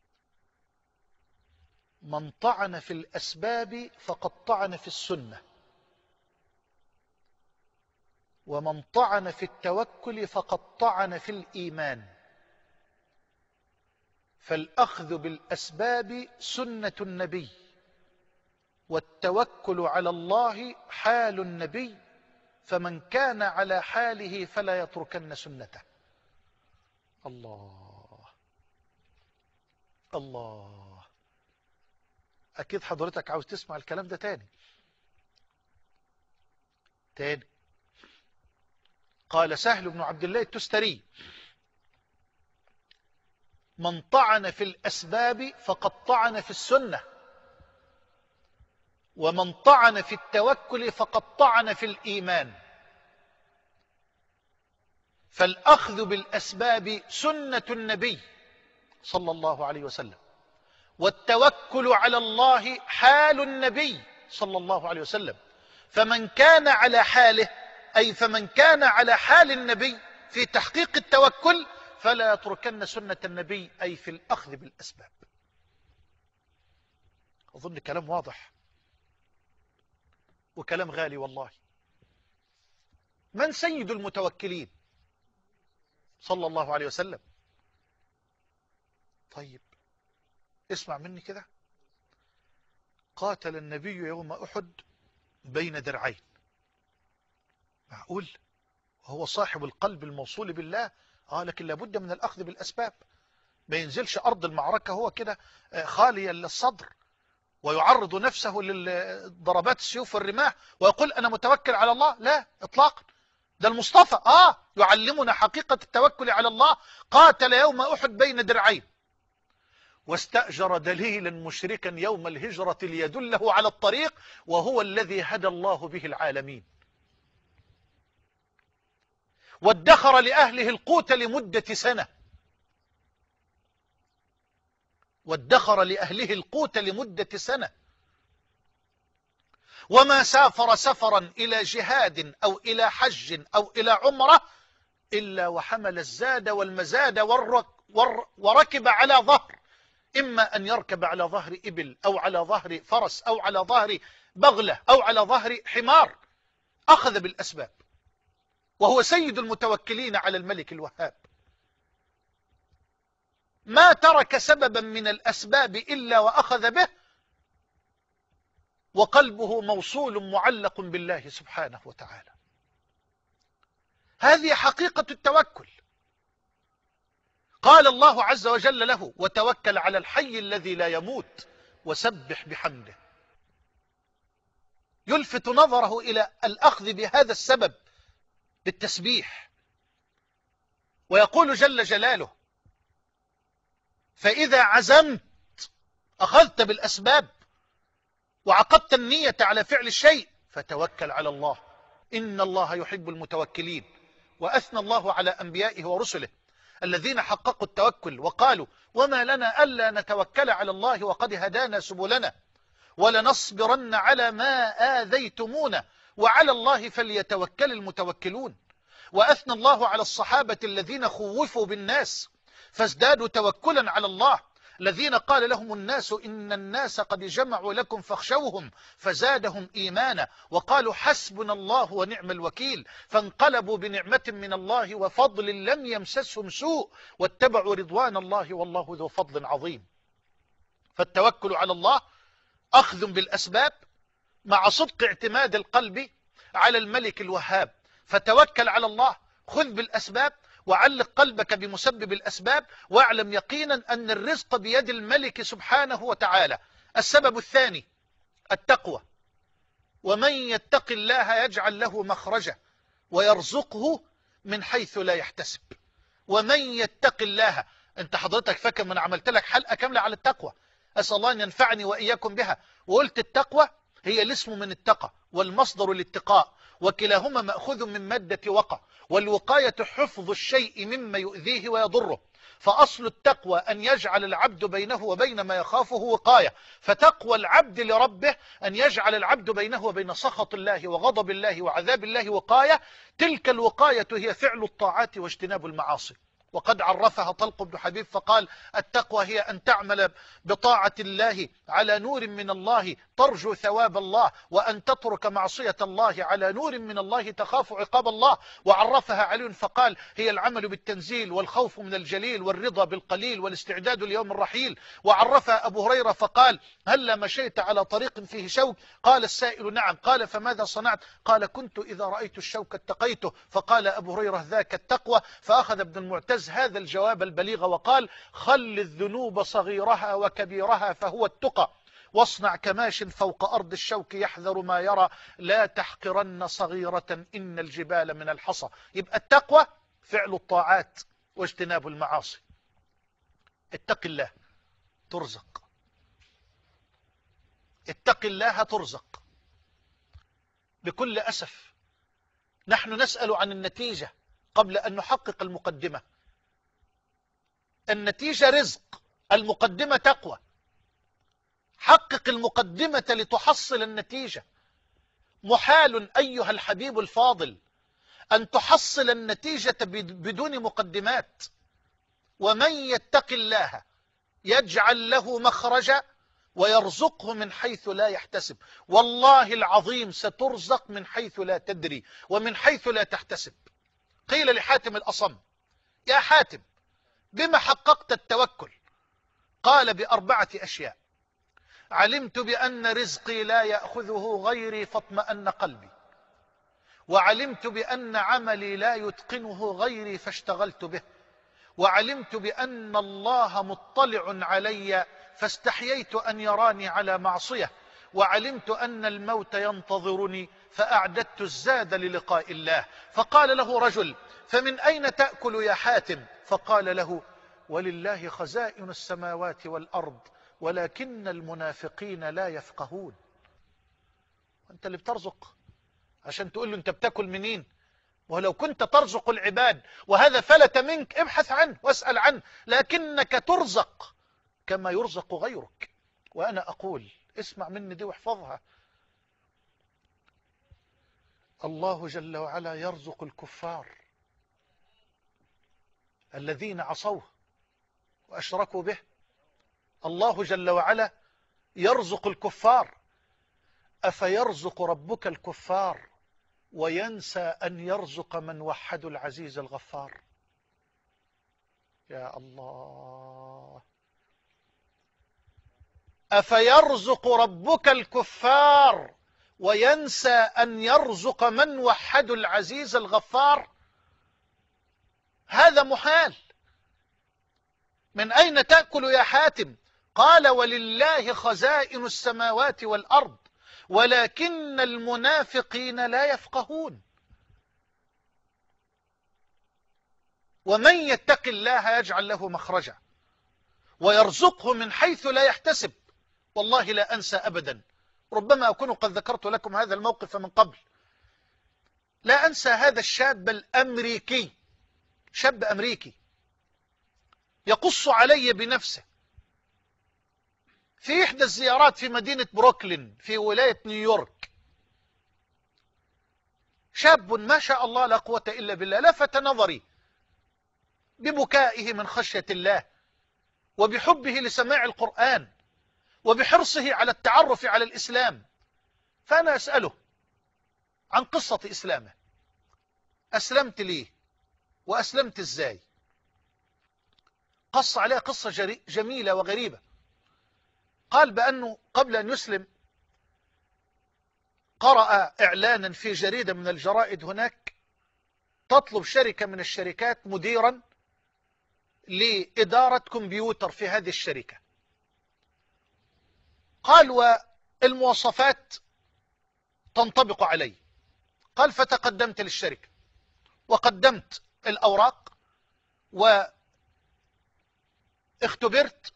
Speaker 1: من طعن في الأسباب فقد طعن في السنة، ومن طعن في التوكل فقد طعن في الإيمان، فالأخذ بالأسباب سنة النبي، والتوكل على الله حال النبي، فمن كان على حاله فلا يتركن سنته. الله الله. أكيد حضرتك عاوز تسمع الكلام ده تاني تاني. قال سهل بن عبد الله التستري: من طعن في الأسباب فقد طعن في السنة، ومن طعن في التوكل فقد طعن في الإيمان، فالأخذ بالأسباب سنة النبي صلى الله عليه وسلم، والتوكل على الله حال النبي صلى الله عليه وسلم، فمن كان على حاله، أي فمن كان على حال النبي في تحقيق التوكل، فلا يتركن سنة النبي، أي في الأخذ بالأسباب. أظن كلام واضح وكلام غالي والله. من سيد المتوكلين؟ صلى الله عليه وسلم. طيب اسمع مني كده. قاتل النبي يوم أحد بين درعين. معقول؟ وهو صاحب القلب الموصول بالله. آه لكن لابد من الأخذ بالأسباب. ما ينزلش أرض المعركة هو كده خاليا للصدر ويعرض نفسه لضربات السيوف والرماح ويقول أنا متوكل على الله. لا إطلاقا. ده المصطفى آه يعلمنا حقيقة التوكل على الله. قاتل يوم أحد بين درعين، واستأجر دليلا مشركا يوم الهجرة ليدله على الطريق، وهو الذي هدى الله به العالمين. وادخر لأهله القوت لمدة سنة وادخر لأهله القوت لمدة سنة وما سافر سفرا إلى جهاد أو إلى حج أو إلى عمرة إلا وحمل الزاد والمزاد وركب على ظهر، إما أن يركب على ظهر إبل أو على ظهر فرس أو على ظهر بغلة أو على ظهر حمار. أخذ بالأسباب، وهو سيد المتوكلين على الملك الوهاب. ما ترك سببا من الأسباب إلا وأخذ به، وقلبه موصول معلق بالله سبحانه وتعالى. هذه حقيقة التوكل. قال الله عز وجل له: وتوكل على الحي الذي لا يموت وسبح بحمده. يلفت نظره إلى الأخذ بهذا السبب بالتسبيح، ويقول جل جلاله: فإذا عزمت أخذت بالأسباب وعقدت النية على فعل الشيء فتوكل على الله، إن الله يحب المتوكلين. وأثنى الله على أنبيائه ورسله الذين حققوا التوكل وقالوا: وما لنا ألا نتوكل على الله وقد هدانا سبلنا ولنصبرن على ما آذيتمونا وعلى الله فليتوكل المتوكلون. وأثنى الله على الصحابة الذين خوفوا بالناس فازدادوا توكلا على الله، الذين قال لهم الناس إن الناس قد جمعوا لكم فاخشوهم فزادهم إيمانا وقالوا حسبنا الله ونعم الوكيل، فانقلبوا بنعمة من الله وفضل لم يمسسهم سوء واتبعوا رضوان الله والله ذو فضل عظيم. فالتوكل على الله أخذ بالأسباب مع صدق اعتماد القلب على الملك الوهاب. فتوكل على الله، خذ بالأسباب وعلق قلبك بمسبب الأسباب، واعلم يقينا أن الرزق بيد الملك سبحانه وتعالى. السبب الثاني التقوى. ومن يتق الله يجعل له مخرجا ويرزقه من حيث لا يحتسب. ومن يتق الله، انت حضرتك فاكر من عملت لك حلقة كاملة على التقوى، أسأل الله أن ينفعني وإياكم بها، وقلت التقوى هي الاسم من التقى والمصدر الاتقاء، وكلاهما مأخوذ من مادة وقى، والوقاية حفظ الشيء مما يؤذيه ويضره. فأصل التقوى أن يجعل العبد بينه وبين ما يخافه وقاية. فتقوى العبد لربه أن يجعل العبد بينه وبين سخط الله وغضب الله وعذاب الله وقاية. تلك الوقاية هي فعل الطاعات واجتناب المعاصي. وقد عرفها طلق بن حبيب فقال التقوى هي أن تعمل بطاعة الله على نور من الله ترجو ثواب الله، وأن تترك معصية الله على نور من الله تخاف عقاب الله. وعرفها علي فقال هي العمل بالتنزيل والخوف من الجليل والرضا بالقليل والاستعداد ليوم الرحيل. وعرفها أبو هريرة فقال هل مشيت على طريق فيه شوك؟ قال السائل نعم. قال فماذا صنعت؟ قال كنت إذا رأيت الشوك اتقيته. فقال أبو هريرة ذاك التقوى. فأخذ ابن المعتز هذا الجواب البليغ وقال خل الذنوب صغيرها وكبيرها فهو التقى، واصنع كماش فوق أرض الشوك يحذر ما يرى، لا تحقرن صغيرة إن الجبال من الحصى. يبقى التقوى فعل الطاعات واجتناب المعاصي. اتق الله ترزق، اتق الله ترزق. بكل أسف نحن نسأل عن النتيجة قبل أن نحقق المقدمة. النتيجة رزق، المقدمة تقوى. حقق المقدمة لتحصل النتيجة. محال أيها الحبيب الفاضل أن تحصل النتيجة بدون مقدمات. ومن يتق الله يجعل له مخرجا ويرزقه من حيث لا يحتسب. والله العظيم سترزق من حيث لا تدري ومن حيث لا تحتسب. قيل لحاتم الأصم يا حاتم بما حققت التوكل؟ قال بأربعة أشياء: علمت بأن رزقي لا يأخذه غيري فاطمأن قلبي، وعلمت بأن عملي لا يتقنه غيري فاشتغلت به، وعلمت بأن الله مطلع علي فاستحييت أن يراني على معصية، وعلمت أن الموت ينتظرني فأعددت الزاد للقاء الله. فقال له رجل: فمن أين تأكل يا حاتم؟ فقال له: ولله خزائن السماوات والأرض ولكن المنافقين لا يفقهون. أنت اللي بترزق عشان تقول له أنت بتاكل منين؟ ولو كنت ترزق العباد وهذا فلت منك ابحث عنه واسأل عنه، لكنك ترزق كما يرزق غيرك. وأنا أقول اسمع مني دي واحفظها: الله جل وعلا يرزق الكفار الذين عصوه وأشركوا به. الله جل وعلا يرزق الكفار. أفيرزق ربك الكفار وينسى أن يرزق من وحد العزيز الغفار؟ يا الله. أفيرزق ربك الكفار وينسى أن يرزق من وحد العزيز الغفار؟ هذا محال. من أين تأكل يا حاتم؟ قال: ولله خزائن السماوات والأرض ولكن المنافقين لا يفقهون. ومن يتق الله يجعل له مخرجا ويرزقه من حيث لا يحتسب. والله لا أنسى أبدا، ربما أكون قد ذكرت لكم هذا الموقف من قبل، لا أنسى هذا الشاب الأمريكي، شاب أمريكي يقص علي بنفسه في إحدى الزيارات في مدينة بروكلين في ولاية نيويورك. شاب ما شاء الله لا قوة إلا بالله لفت نظري ببكائه من خشية الله وبحبه لسماع القرآن وبحرصه على التعرف على الإسلام، فأنا أسأله عن قصة إسلامه، أسلمت ليه وأسلمت إزاي؟ قص عليها قصة جميلة وغريبة. قال بأنه قبل أن يسلم قرأ إعلانا في جريدة من الجرائد هناك تطلب شركة من الشركات مديرا لإدارة كمبيوتر في هذه الشركة. قال والمواصفات تنطبق علي. قال فتقدمت للشركة وقدمت الأوراق واختبرت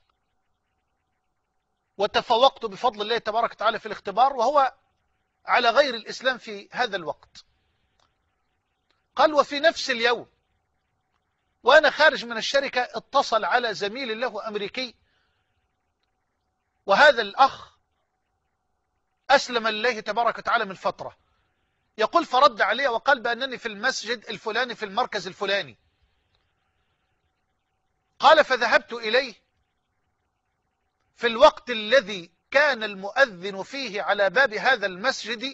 Speaker 1: وتفوقت بفضل الله تبارك وتعالى في الاختبار، وهو على غير الإسلام في هذا الوقت. قال وفي نفس اليوم وأنا خارج من الشركة اتصل على زميل له أمريكي، وهذا الأخ أسلم لله تبارك وتعالى من فترة. يقول فرد عليه وقال بأنني في المسجد الفلاني في المركز الفلاني. قال فذهبت إليه في الوقت الذي كان المؤذن فيه على باب هذا المسجد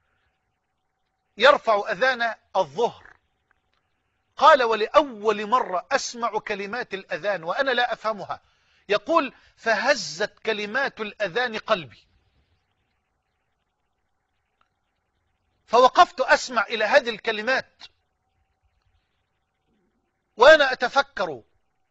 Speaker 1: يرفع أذان الظهر. قال ولأول مرة أسمع كلمات الأذان وأنا لا أفهمها. يقول فهزت كلمات الأذان قلبي، فوقفت أسمع إلى هذه الكلمات وأنا أتفكر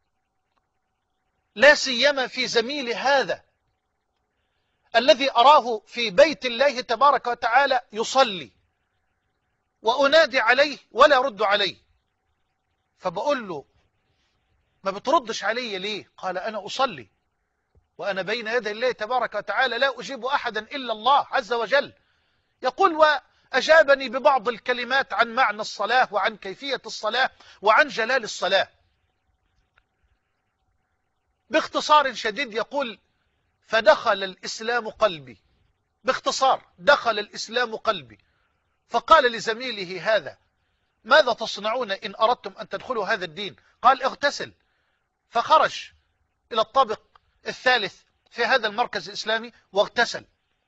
Speaker 1: لا سيما في زميلي هذا الذي أراه في بيت الله تبارك وتعالى يصلي وأنادي عليه ولا يرد عليه. فبقول له ما بتردش علي ليه؟ قال أنا أصلي وأنا بين يدي الله تبارك وتعالى لا أجيب أحدا إلا الله عز وجل. يقول وأجابني ببعض الكلمات عن معنى الصلاة وعن كيفية الصلاة وعن جلال الصلاة. باختصار شديد يقول فدخل الإسلام قلبي، باختصار دخل الإسلام قلبي. فقال لزميله هذا ماذا تصنعون إن أردتم أن تدخلوا هذا الدين؟ قال اغتسل. فخرج إلى الطابق الثالث في هذا المركز الإسلامي واغتسل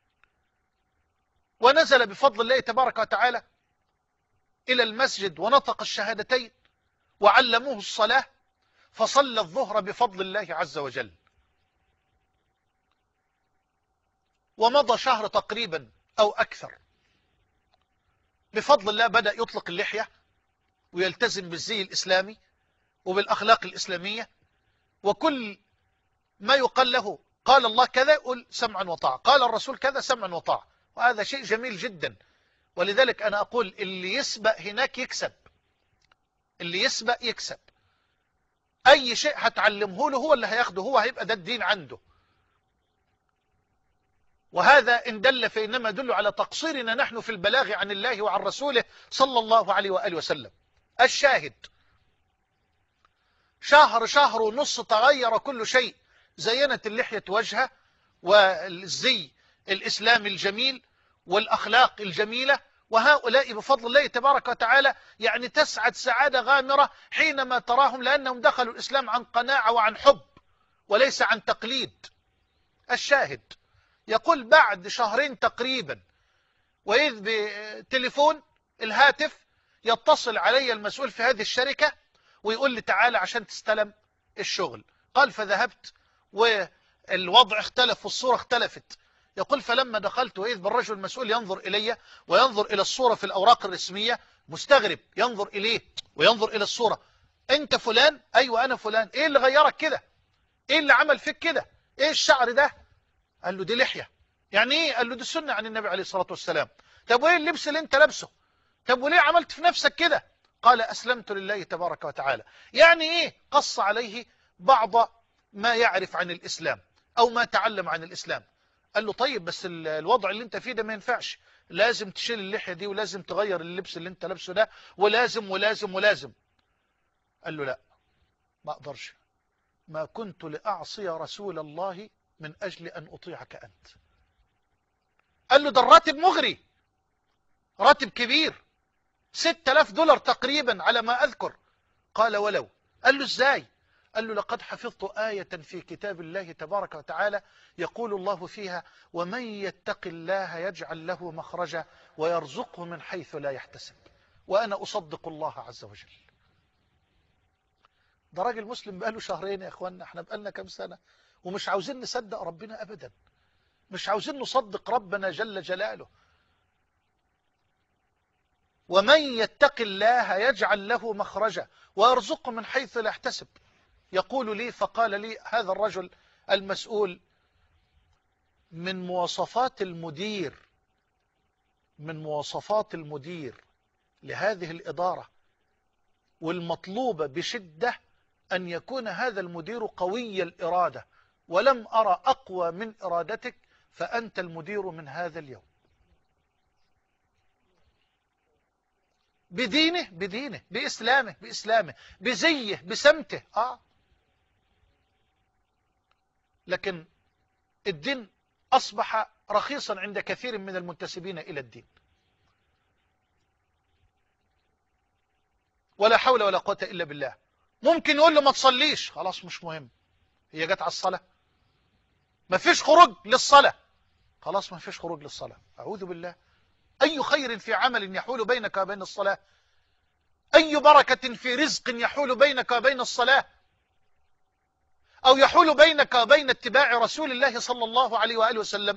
Speaker 1: ونزل بفضل الله تبارك وتعالى إلى المسجد ونطق الشهادتين وعلموه الصلاة فصلى الظهر بفضل الله عز وجل. ومضى شهر تقريبا أو أكثر، بفضل الله بدأ يطلق اللحية ويلتزم بالزي الإسلامي وبالأخلاق الإسلامية، وكل ما يقال له قال الله كذا قل سمعا وطاعة، قال الرسول كذا سمعا وطاعة، وهذا شيء جميل جدا. ولذلك أنا أقول اللي يسبق هناك يكسب، اللي يسبق يكسب. أي شيء هتعلمه له هو اللي هياخده، هو هيبقى ده الدين عنده. وهذا إن دل فإنما يدل على تقصيرنا نحن في البلاغ عن الله وعن رسوله صلى الله عليه وآله وسلم. الشاهد شهر شهر ونص تغير كل شيء، زينت اللحية وجهه والزي الإسلامي الجميل والأخلاق الجميلة. وهؤلاء بفضل الله تبارك وتعالى يعني تسعد سعادة غامرة حينما تراهم، لأنهم دخلوا الإسلام عن قناعة وعن حب وليس عن تقليد. الشاهد يقول بعد شهرين تقريبا وإذ بتليفون الهاتف يتصل علي المسؤول في هذه الشركة ويقول لي تعالى عشان تستلم الشغل. قال فذهبت والوضع اختلف والصورة اختلفت. يقول فلما دخلت وإذ بالرجل المسؤول ينظر إلي وينظر إلى الصورة في الأوراق الرسمية مستغرب، ينظر إليه وينظر إلى الصورة. أنت فلان؟ أيوة أنا فلان. إيه اللي غيرك كده؟ إيه اللي عمل فيك كده؟ إيه الشعر ده؟ قال له دي لحية. يعني إيه؟ قال له دي سنة عن النبي عليه الصلاة والسلام. طب وإيه اللبس اللي أنت لابسه؟ طب وليه عملت في نفسك كده؟ قال أسلمت لله تبارك وتعالى. يعني إيه؟ قص عليه بعض ما يعرف عن الإسلام أو ما تعلم عن الإسلام. قال له طيب بس الوضع اللي انت فيه ده ما ينفعش، لازم تشيل اللحية دي ولازم تغير اللبس اللي انت لابسه ده ولازم ولازم ولازم. قال له لا ما اقدرش، ما كنت لأعصي رسول الله من أجل أن أطيعك أنت. قال له ده الراتب مغري، راتب كبير، ستة آلاف دولار تقريبا على ما أذكر. قال ولو. قال له ازاي؟ قال له لقد حفظت آية في كتاب الله تبارك وتعالى يقول الله فيها ومن يتق الله يجعل له مخرجا ويرزقه من حيث لا يحتسب، وأنا أصدق الله عز وجل. ده راجل مسلم بقاله شهرين يا اخوانا، احنا بقالنا كام سنة ومش عاوزين نصدق ربنا أبدا، مش عاوزين نصدق ربنا جل جلاله. ومن يتق الله يجعل له مخرجا ويرزقه من حيث لا يحتسب. يقول لي فقال لي هذا الرجل المسؤول من مواصفات المدير من مواصفات المدير لهذه الإدارة والمطلوبة بشدة أن يكون هذا المدير قوي الإرادة، ولم أرى أقوى من إرادتك، فأنت المدير من هذا اليوم. بدينه بدينه بإسلامه بإسلامه بزيه بسمته. آه لكن الدين أصبح رخيصا عند كثير من المنتسبين إلى الدين. ولا حول ولا قوة إلا بالله. ممكن يقول له ما تصليش، خلاص مش مهم، هي جت على الصلاة. ما فيش خروج للصلاة، خلاص ما فيش خروج للصلاة. أعوذ بالله. أي خير في عمل يحول بينك وبين الصلاة؟ أي بركة في رزق يحول بينك وبين الصلاة؟ أو يحول بينك وبين اتباع رسول الله صلى الله عليه وآله وسلم؟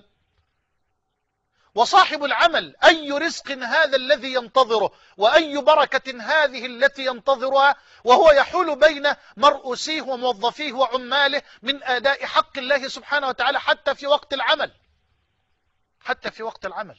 Speaker 1: وصاحب العمل أي رزق هذا الذي ينتظره، وأي بركة هذه التي ينتظرها، وهو يحول بين مرؤوسيه وموظفيه وعماله من أداء حق الله سبحانه وتعالى حتى في وقت العمل، حتى في وقت العمل.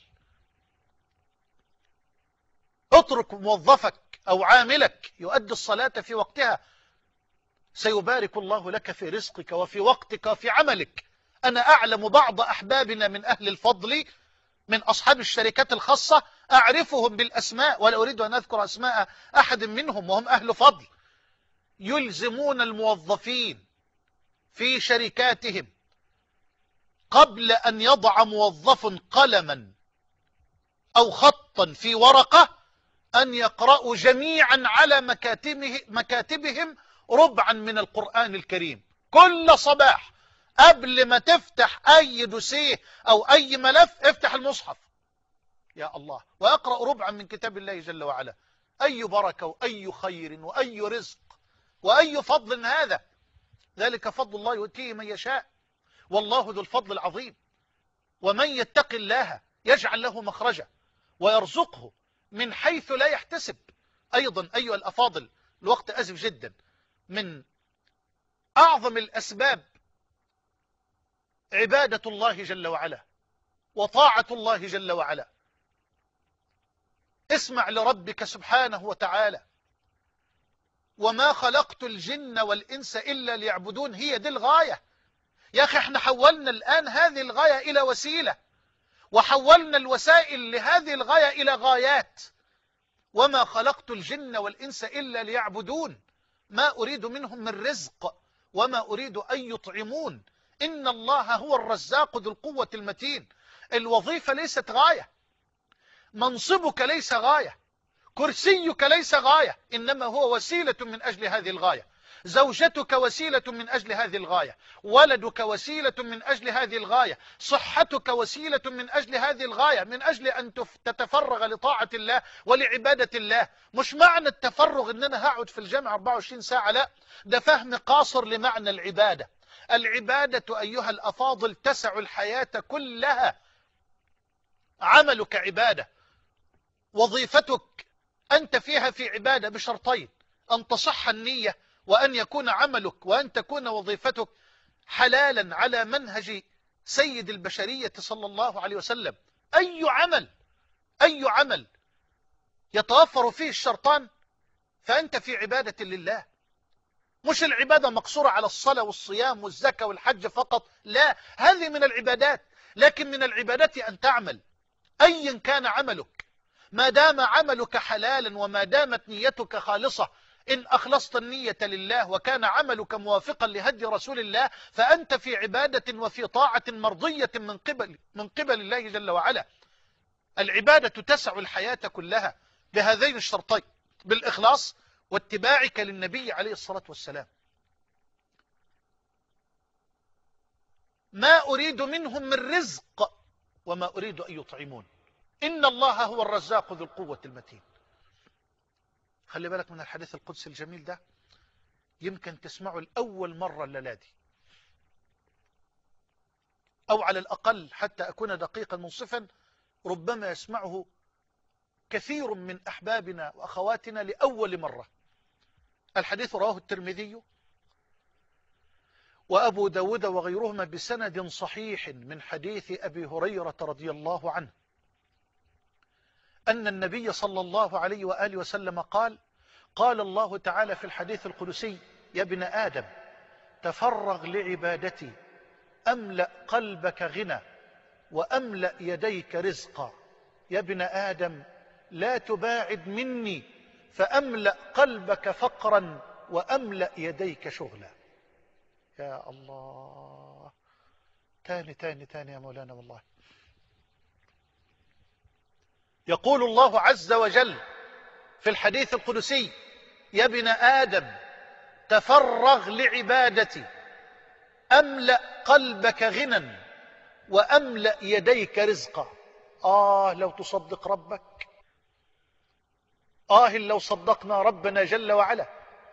Speaker 1: اترك موظفك أو عاملك يؤدي الصلاة في وقتها، سيبارك الله لك في رزقك وفي وقتك وفي عملك. أنا أعلم بعض أحبابنا من أهل الفضل من أصحاب الشركات الخاصة، أعرفهم بالأسماء ولا أريد أن أذكر أسماء أحد منهم وهم أهل فضل، يلزمون الموظفين في شركاتهم قبل أن يضع موظف قلما أو خطا في ورقة أن يقرأوا جميعا على مكاتبهم ربعا من القرآن الكريم كل صباح. قبل ما تفتح أي دوسيه أو أي ملف افتح المصحف يا الله وأقرأ ربعا من كتاب الله جل وعلا. أي بركة وأي خير وأي رزق وأي فضل هذا. ذلك فضل الله يؤتيه من يشاء والله ذو الفضل العظيم. ومن يتق الله يجعل له مخرجا ويرزقه من حيث لا يحتسب. أيضا أيها الأفاضل، الوقت أزف جدا، من أعظم الأسباب عبادة الله جل وعلا وطاعة الله جل وعلا. اسمع لربك سبحانه وتعالى وما خلقت الجن والإنس إلا ليعبدون. هي دي الغاية يا أخي. احنا حولنا الآن هذه الغاية إلى وسيلة، وحولنا الوسائل لهذه الغاية إلى غايات. وما خلقت الجن والإنس إلا ليعبدون ما أريد منهم من رزق وما أريد أن يطعمون إن الله هو الرزاق ذو القوة المتين. الوظيفة ليست غاية، منصبك ليس غاية، كرسيك ليس غاية، إنما هو وسيلة من أجل هذه الغاية. زوجتك وسيلة من أجل هذه الغاية، ولدك وسيلة من أجل هذه الغاية، صحتك وسيلة من أجل هذه الغاية، من أجل أن تتفرغ لطاعة الله ولعبادة الله. مش معنى التفرغ إن أنا هقعد في الجامعة أربعة وعشرين ساعة، لا، ده فهم قاصر لمعنى العبادة. العبادة أيها الأفاضل تسع الحياة كلها. عملك عبادة، وظيفتك أنت فيها في عبادة بشرطين: أن تصح النية، وأن يكون عملك وأن تكون وظيفتك حلالا على منهج سيد البشرية صلى الله عليه وسلم. أي عمل أي عمل يتوفر فيه الشرطان فأنت في عبادة لله. مش العبادة مقصورة على الصلاة والصيام والزكاة والحج فقط، لا، هذه من العبادات، لكن من العبادات أن تعمل أيا كان عملك، ما دام عملك حلالا وما دامت نيتك خالصة. إن أخلصت النية لله وكان عملك موافقا لهدي رسول الله فأنت في عبادة وفي طاعة مرضية من قبل من قبل الله جل وعلا. العبادة تسع الحياة كلها. بهذين الشرطين، بالإخلاص واتباعك للنبي عليه الصلاة والسلام. ما أريد منهم من رزق وما أريد أن يطعمون، إن الله هو الرزاق ذو القوة المتين. خلي بالك من الحديث القدسي الجميل ده، يمكن تسمعه الأول مرة الليلة دي، أو على الأقل حتى أكون دقيقا منصفا ربما يسمعه كثير من أحبابنا وأخواتنا لأول مرة. الحديث رواه الترمذي وأبو داود وغيرهما بسند صحيح من حديث أبي هريرة رضي الله عنه أن النبي صلى الله عليه وآله وسلم قال: قال الله تعالى في الحديث القدسي: يا ابن آدم تفرغ لعبادتي أملأ قلبك غنى وأملأ يديك رزقا. يا ابن آدم لا تباعد مني فأملأ قلبك فقرا وأملأ يديك شغلا. يا الله، تاني تاني تاني يا مولانا. والله يقول الله عز وجل في الحديث القدسي: يا ابن آدم تفرغ لعبادتي أملأ قلبك غنى وأملأ يديك رزقا. آه لو تصدق ربك، آه لو صدقنا ربنا جل وعلا.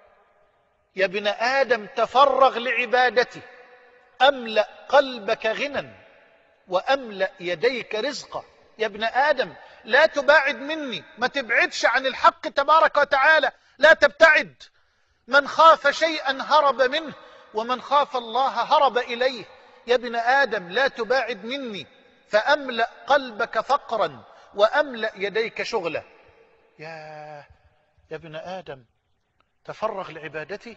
Speaker 1: يا ابن آدم تفرغ لعبادتي أملأ قلبك غنى وأملأ يديك رزقا. يا ابن آدم لا تباعد مني، ما تبعدش عن الحق تبارك وتعالى، لا تبتعد. من خاف شيئا هرب منه ومن خاف الله هرب إليه. يا ابن آدم لا تباعد مني فأملأ قلبك فقرا وأملأ يديك شغلا. يا يا ابن آدم تفرغ لعبادتي.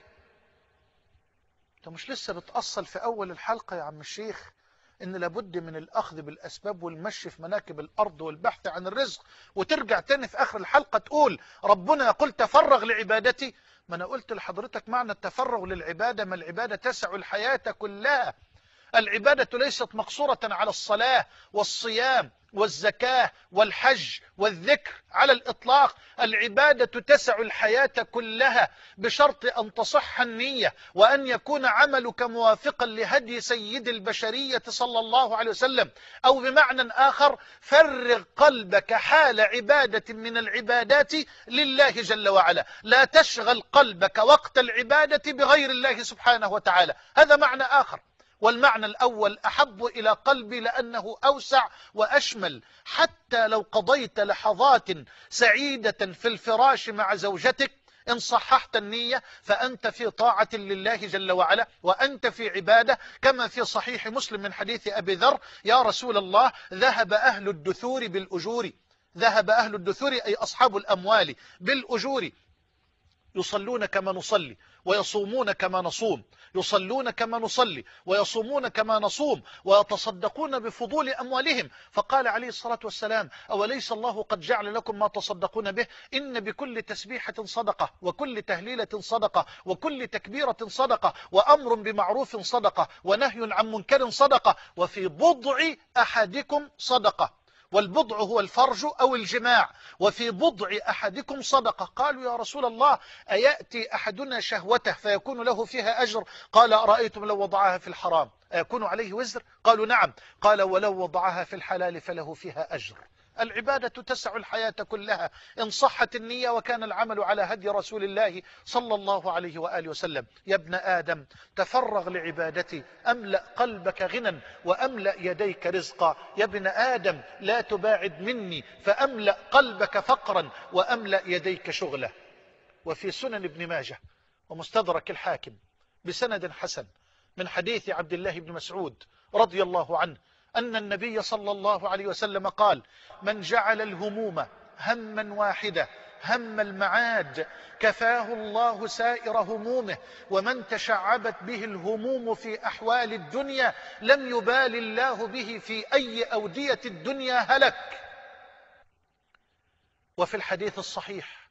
Speaker 1: انت مش لسه بتأصل في أول الحلقة يا عم الشيخ إن لابد من الأخذ بالأسباب والمشي في مناكب الأرض والبحث عن الرزق، وترجع تاني في آخر الحلقة تقول ربنا يقول تفرغ لعبادتي؟ ما أنا قلت لحضرتك معنى التفرغ للعبادة: ما العبادة تسع الحياة كلها. العبادة ليست مقصورة على الصلاة والصيام والزكاة والحج والذكر على الإطلاق. العبادة تسع الحياة كلها بشرط أن تصح النية وأن يكون عملك موافقا لهدي سيد البشرية صلى الله عليه وسلم. أو بمعنى آخر: فرغ قلبك حال عبادة من العبادات لله جل وعلا، لا تشغل قلبك وقت العبادة بغير الله سبحانه وتعالى. هذا معنى آخر. والمعنى الأول أحب إلى قلبي لأنه أوسع وأشمل. حتى لو قضيت لحظات سعيدة في الفراش مع زوجتك إن صححت النية فأنت في طاعة لله جل وعلا وأنت في عبادة. كما في صحيح مسلم من حديث أبي ذر: يا رسول الله ذهب أهل الدثور بالأجور. ذهب أهل الدثور أي أصحاب الأموال بالأجور، يصلون كما نصلي ويصومون كما نصوم، يصلون كما نصلي ويصومون كما نصوم، ويتصدقون بفضول أموالهم. فقال عليه الصلاة والسلام: أوليس الله قد جعل لكم ما تصدقون به؟ إن بكل تسبيحة صدقة وكل تهليلة صدقة وكل تكبيرة صدقة وأمر بمعروف صدقة ونهي عن منكر صدقة وفي بضع أحدكم صدقة. والبضع هو الفرج أو الجماع. وفي بضع أحدكم صدقة. قالوا: يا رسول الله أيأتي أحدنا شهوته فيكون له فيها أجر؟ قال: أرأيتم لو وضعها في الحرام أيكون عليه وزر؟ قالوا: نعم. قال: ولو وضعها في الحلال فله فيها أجر. العبادة تسع الحياة كلها إن صحت النية وكان العمل على هدي رسول الله صلى الله عليه وآله وسلم. يا ابن آدم تفرغ لعبادتي أملأ قلبك غنى وأملأ يديك رزقا. يا ابن آدم لا تباعد مني فأملأ قلبك فقرا وأملأ يديك شغلا. وفي سنن ابن ماجه ومستدرك الحاكم بسند حسن من حديث عبد الله بن مسعود رضي الله عنه أن النبي صلى الله عليه وسلم قال: من جعل الهموم هما واحدة هم المعاد كفاه الله سائر همومه، ومن تشعبت به الهموم في أحوال الدنيا لم يبال الله به في أي أودية الدنيا هلك. وفي الحديث الصحيح،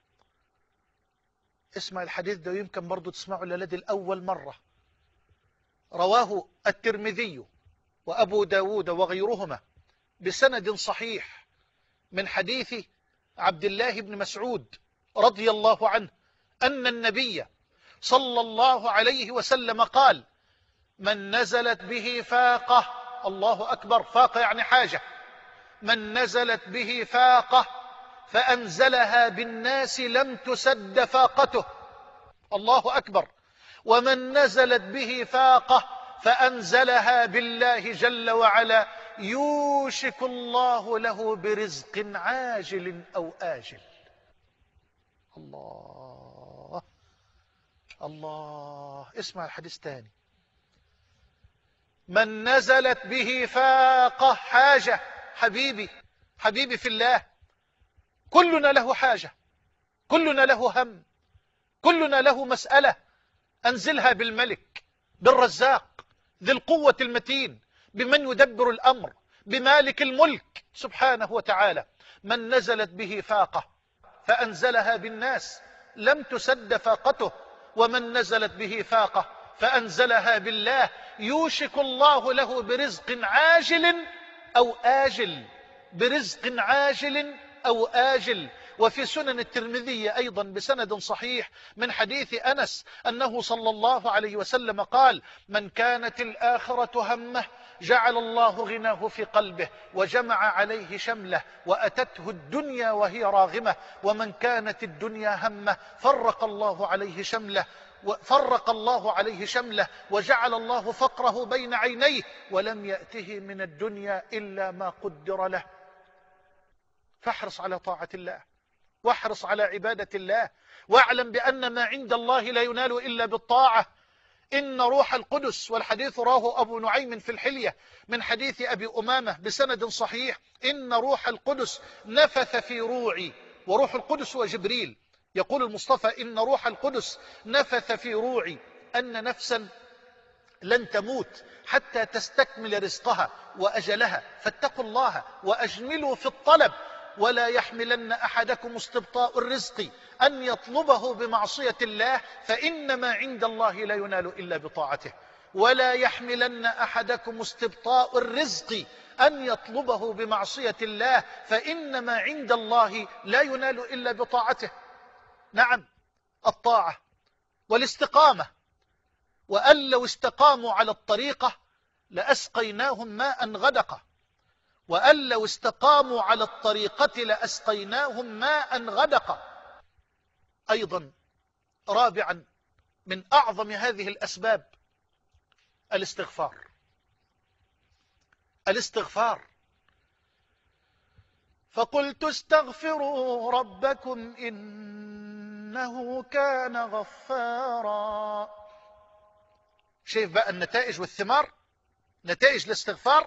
Speaker 1: اسمع الحديث ده يمكن برضو تسمعه للدي الأول مرة، رواه الترمذي وأبو داود وغيرهما بسند صحيح من حديث عبد الله بن مسعود رضي الله عنه أن النبي صلى الله عليه وسلم قال: من نزلت به فاقة، الله أكبر، فاقة يعني حاجة، من نزلت به فاقة فأنزلها بالناس لم تسد فاقته، الله أكبر، ومن نزلت به فاقة فأنزلها بالله جل وعلا يوشك الله له برزق عاجل أو آجل. الله الله، اسمع الحديث تاني. من نزلت به فاقة، حاجة، حبيبي حبيبي في الله، كلنا له حاجة، كلنا له هم، كلنا له مسألة، أنزلها بالملك، بالرزاق، ذي القوة المتين، بمن يدبر الأمر، بمالك الملك سبحانه وتعالى. من نزلت به فاقة فأنزلها بالناس لم تسد فاقته، ومن نزلت به فاقة فأنزلها بالله يوشك الله له برزق عاجل أو آجل، برزق عاجل أو آجل. وفي سنن الترمذي أيضا بسند صحيح من حديث أنس أنه صلى الله عليه وسلم قال: من كانت الآخرة همه جعل الله غناه في قلبه وجمع عليه شمله وأتته الدنيا وهي راغمة، ومن كانت الدنيا همه فرق الله عليه شمله فرق الله عليه شمله وجعل الله فقره بين عينيه ولم يأته من الدنيا إلا ما قدر له. فاحرص على طاعة الله، واحرص على عبادة الله، واعلم بأن ما عند الله لا ينال إلا بالطاعة. إن روح القدس، والحديث راه أبو نعيم في الحلية من حديث أبي أمامة بسند صحيح: إن روح القدس نفث في روعي، وروح القدس هو جبريل. يقول المصطفى: إن روح القدس نفث في روعي أن نفسا لن تموت حتى تستكمل رزقها وأجلها، فاتقوا الله وأجملوا في الطلب، ولا يحملن أحدكم استبطاء الرزق أن يطلبه بمعصية الله، فإنما عند الله لا ينال إلا بطاعته. ولا يحملن أحدكم استبطاء الرزق أن يطلبه بمعصية الله، فإنما عند الله لا ينال إلا بطاعته. نعم، الطاعة والاستقامة، وأن لو استقاموا على الطريقة لأسقيناهم ماء غدقا، وأن لو استقاموا على الطريقة لأسقيناهم ماء غدقا. أيضا رابعا من أعظم هذه الأسباب الاستغفار. الاستغفار فقلت استغفروا ربكم إنه كان غفارا. شايف بقى النتائج والثمار، نتائج الاستغفار.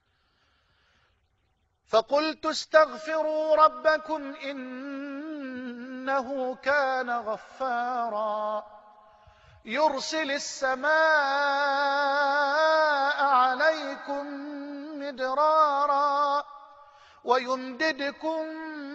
Speaker 1: فقلت استغفروا ربكم إنه كان غفارا يرسل السماء عليكم مدرارا ويمددكم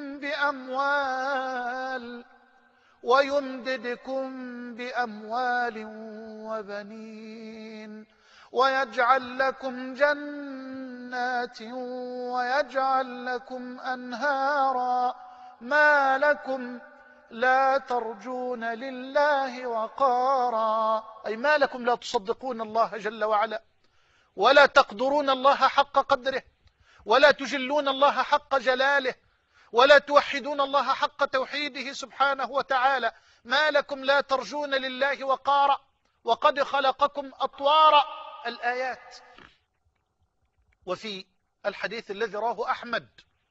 Speaker 1: بأموال ويمددكم بأموال وبنين ويجعل لكم جنات ويجعل لكم أنهارا ما لكم لا ترجون لله وقارا. أي ما لكم لا تصدقون الله جل وعلا، ولا تقدرون الله حق قدره، ولا تجلون الله حق جلاله، ولا توحدون الله حق توحيده سبحانه وتعالى. ما لكم لا ترجون لله وقارا وقد خلقكم أطوارا. الآيات. وفي الحديث الذي راه أحمد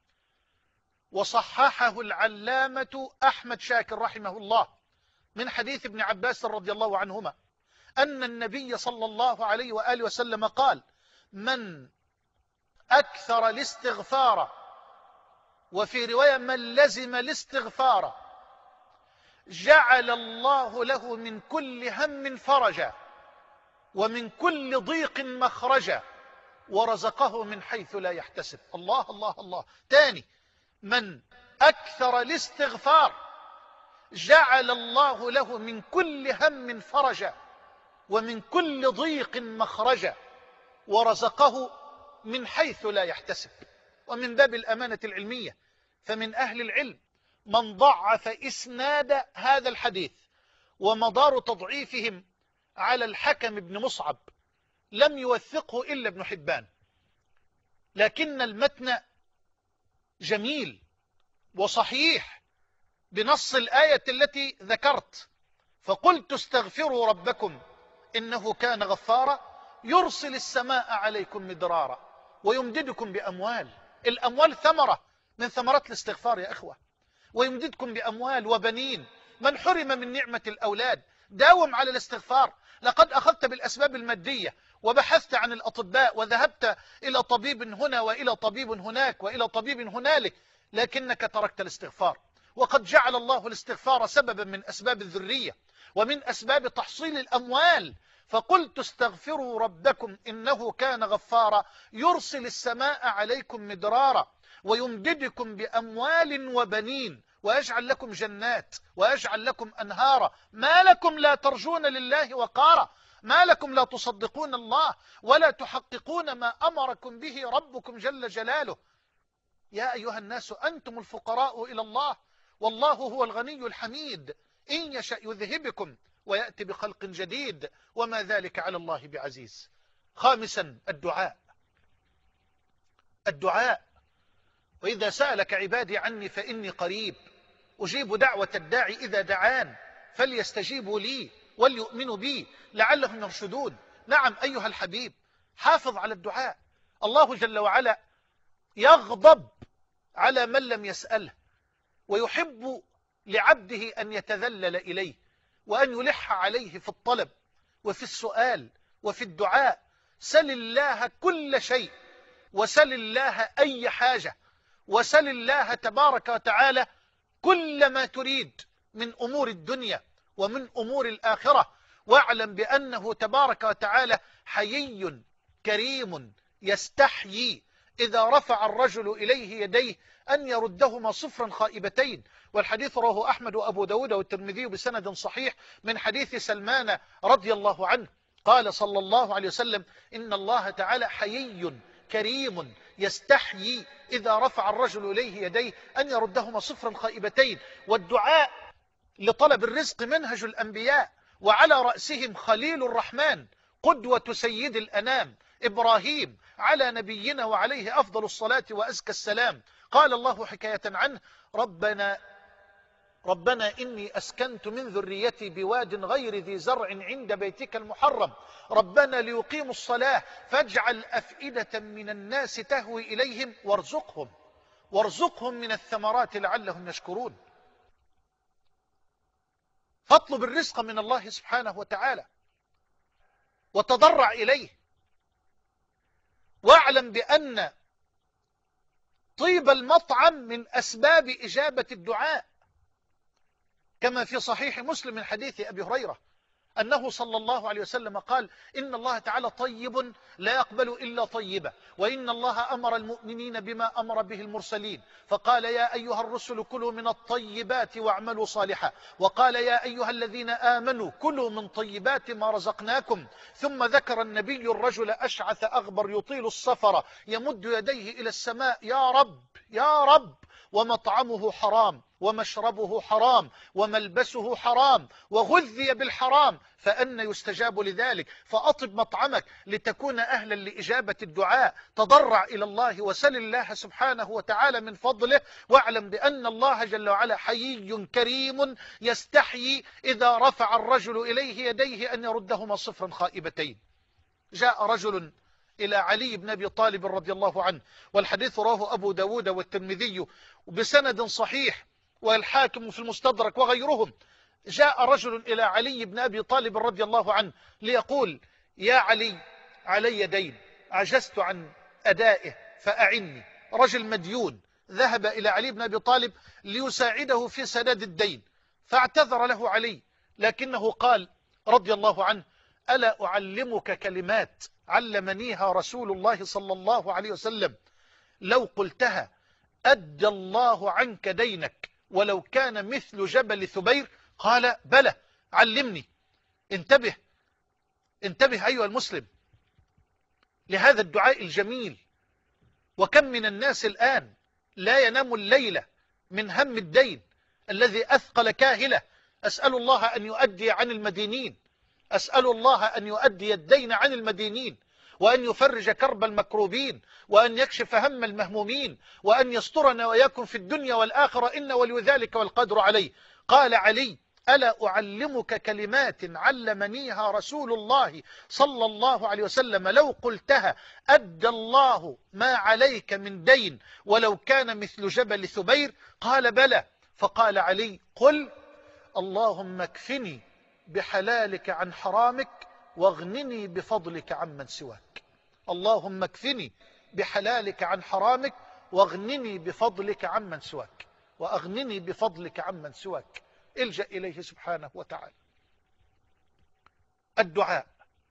Speaker 1: وصححه العلامة أحمد شاكر رحمه الله من حديث ابن عباس رضي الله عنهما أن النبي صلى الله عليه وآله وسلم قال: من أكثر الاستغفار، وفي رواية من لزم الاستغفار، جعل الله له من كل هم فرجا ومن كل ضيق مخرجا ورزقه من حيث لا يحتسب. الله الله الله. تاني: من أكثر الاستغفار جعل الله له من كل هم فرجا ومن كل ضيق مخرجا ورزقه من حيث لا يحتسب. ومن باب الأمانة العلمية، فمن أهل العلم من ضعف إسناد هذا الحديث، ومدار تضعيفهم على الحكم بن مصعب، لم يوثقه إلا ابن حبان، لكن المتن جميل وصحيح بنص الآية التي ذكرت. فقلت استغفروا ربكم إنه كان غفارا يرسل السماء عليكم مدرارا ويمددكم بأموال. الأموال ثمرة من ثمرات الاستغفار يا أخوة. ويمددكم بأموال وبنين. من حرم من نعمة الأولاد داوم على الاستغفار. لقد أخذت بالأسباب المادية وبحثت عن الأطباء وذهبت إلى طبيب هنا وإلى طبيب هناك وإلى طبيب هنالك، لكنك تركت الاستغفار. وقد جعل الله الاستغفار سببا من أسباب الذرية ومن أسباب تحصيل الأموال. فقلت استغفروا ربكم إنه كان غفارا يرسل السماء عليكم مدرارا ويمددكم بأموال وبنين ويجعل لكم جنات ويجعل لكم أنهارا. ما لكم لا ترجون لله وقارا؟ ما لكم لا تصدقون الله ولا تحققون ما أمركم به ربكم جل جلاله؟ يا أيها الناس أنتم الفقراء إلى الله والله هو الغني الحميد. إن يشأ يذهبكم ويأتي بخلق جديد وما ذلك على الله بعزيز. خامسا الدعاء. الدعاء. وإذا سألك عبادي عني فإني قريب أجيب دعوة الداعي إذا دعان فليستجيبوا لي وليؤمنوا بي لعلهم يرشدون. نعم أيها الحبيب، حافظ على الدعاء. الله جل وعلا يغضب على من لم يسأله ويحب لعبده أن يتذلل إليه وأن يلح عليه في الطلب وفي السؤال وفي الدعاء. سل الله كل شيء وسل الله أي حاجة وسل الله تبارك وتعالى كل ما تريد من أمور الدنيا ومن أمور الآخرة. واعلم بأنه تبارك وتعالى حيي كريم يستحيي إذا رفع الرجل إليه يديه أن يردهما صفرا خائبتين. والحديث رواه أحمد وأبو داود والترمذي بسند صحيح من حديث سلمان رضي الله عنه قال صلى الله عليه وسلم إن الله تعالى حيي كريم يستحيي إذا رفع الرجل إليه يديه أن يردهما صفرا خائبتين. والدعاء لطلب الرزق منهج الأنبياء وعلى رأسهم خليل الرحمن قدوة سيد الأنام إبراهيم على نبينا وعليه أفضل الصلاة وأزكى السلام. قال الله حكاية عنه ربنا ربنا إني أسكنت من ذريتي بواد غير ذي زرع عند بيتك المحرم ربنا ليقيموا الصلاة فاجعل أفئدة من الناس تهوي إليهم وارزقهم وارزقهم من الثمرات لعلهم يشكرون. فاطلب الرزق من الله سبحانه وتعالى وتضرع إليه. واعلم بأن طيب المطعم من أسباب إجابة الدعاء، كما في صحيح مسلم من حديث أبي هريرة أنه صلى الله عليه وسلم قال إن الله تعالى طيب لا يقبل إلا طيبا وإن الله أمر المؤمنين بما أمر به المرسلين فقال يا أيها الرسل كلوا من الطيبات واعملوا صالحا وقال يا أيها الذين آمنوا كلوا من طيبات ما رزقناكم. ثم ذكر النبي الرجل أشعث أغبر يطيل السفر يمد يديه إلى السماء يا رب يا رب ومطعمه حرام ومشربه حرام وملبسه حرام وغذي بالحرام فأن يستجاب لذلك. فأطب مطعمك لتكون أهلا لإجابة الدعاء. تضرع إلى الله وسل الله سبحانه وتعالى من فضله. واعلم بأن الله جل وعلا حيي كريم يستحيي إذا رفع الرجل إليه يديه أن يردهما صفرا خائبتين. جاء رجل إلى علي بن أبي طالب رضي الله عنه والحديث رواه أبو داود والترمذي بسند صحيح والحاكم في المستدرك وغيرهم. جاء رجل إلى علي بن أبي طالب رضي الله عنه ليقول يا علي علي دين عجزت عن أدائه فأعني. رجل مديون ذهب إلى علي بن أبي طالب ليساعده في سداد الدين فاعتذر له علي لكنه قال رضي الله عنه ألا أعلمك كلمات علمنيها رسول الله صلى الله عليه وسلم لو قلتها أدى الله عنك دينك ولو كان مثل جبل ثبير؟ قال بلى علمني. انتبه انتبه أيها المسلم لهذا الدعاء الجميل. وكم من الناس الآن لا ينام الليلة من هم الدين الذي أثقل كاهله، أسأل الله أن يؤدي عن المدينين، أسأل الله أن يؤدي الدين عن المدينين، وأن يفرج كرب المكروبين، وأن يكشف هم المهمومين، وأن يسترنا وإياكم في الدنيا والآخرة، إن ولي ذلك والقدر عليه. قال علي: ألا أعلمك كلمات علمنيها رسول الله صلى الله عليه وسلم لو قلتها أدى الله ما عليك من دين ولو كان مثل جبل ثبير؟ قال: بلى. فقال علي: قل: اللهم اكفني بحلالك عن حرامك واغنني بفضلك عمن سواك. اللهم اكفني بحلالك عن حرامك واغنني بفضلك عمن سواك، واغنني بفضلك عمن سواك. الجأ إليه سبحانه وتعالى. الدعاء،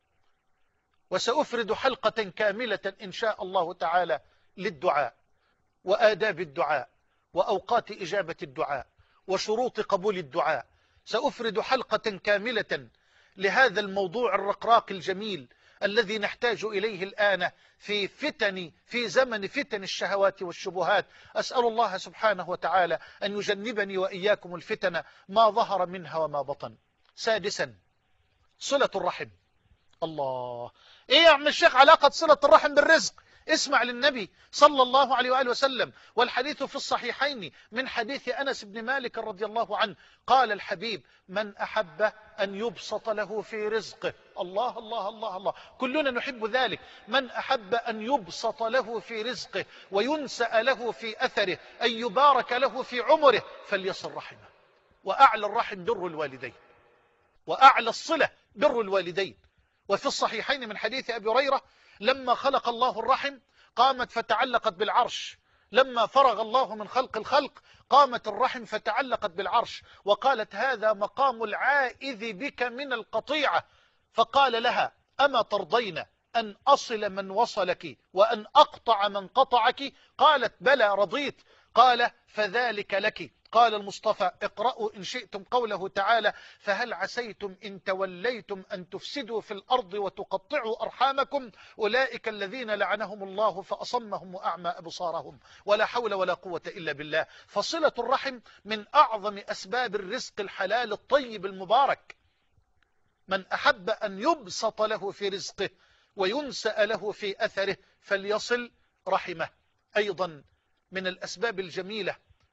Speaker 1: وسأفرد حلقة كاملة إن شاء الله تعالى للدعاء وآداب الدعاء وأوقات إجابة الدعاء وشروط قبول الدعاء. سأفرد حلقة كاملة لهذا الموضوع الرقراق الجميل الذي نحتاج إليه الآن في فتن في زمن فتن الشهوات والشبهات. أسأل الله سبحانه وتعالى أن يجنبني وإياكم الفتن ما ظهر منها وما بطن. سادسا، صلة الرحم. الله، إيه يا عم الشيخ علاقة صلة الرحم بالرزق؟ اسمع للنبي صلى الله عليه وآله وسلم، والحديث في الصحيحين من حديث أنس بن مالك رضي الله عنه. قال الحبيب: من أحب أن يبسط له في رزقه. الله الله الله الله، كلنا نحب ذلك. من أحب أن يبسط له في رزقه وينسأ له في أثره، أن يبارك له في عمره، فليصل رحمه. وأعلى الرحم بر الوالدين، وأعلى الصلة بر الوالدين. وفي الصحيحين من حديث أبي هريرة: لما خلق الله الرحم قامت فتعلقت بالعرش، لما فرغ الله من خلق الخلق قامت الرحم فتعلقت بالعرش، وقالت: هذا مقام العائذ بك من القطيعة. فقال لها: أما ترضين أن أصل من وصلك وأن أقطع من قطعك؟ قالت: بلى رضيت. قال: فذلك لك. قال المصطفى: اقرأوا إن شئتم قوله تعالى: فهل عسيتم إن توليتم أن تفسدوا في الأرض وتقطعوا أرحامكم أولئك الذين لعنهم الله فأصمهم وأعمى أبصارهم ولا حول ولا قوة إلا بالله. فصلة الرحم من أعظم أسباب الرزق الحلال الطيب المبارك. من أحب أن يبسط له في رزقه وينسأ له في أثره فليصل رحمه. أيضا من الأسباب الجميلة،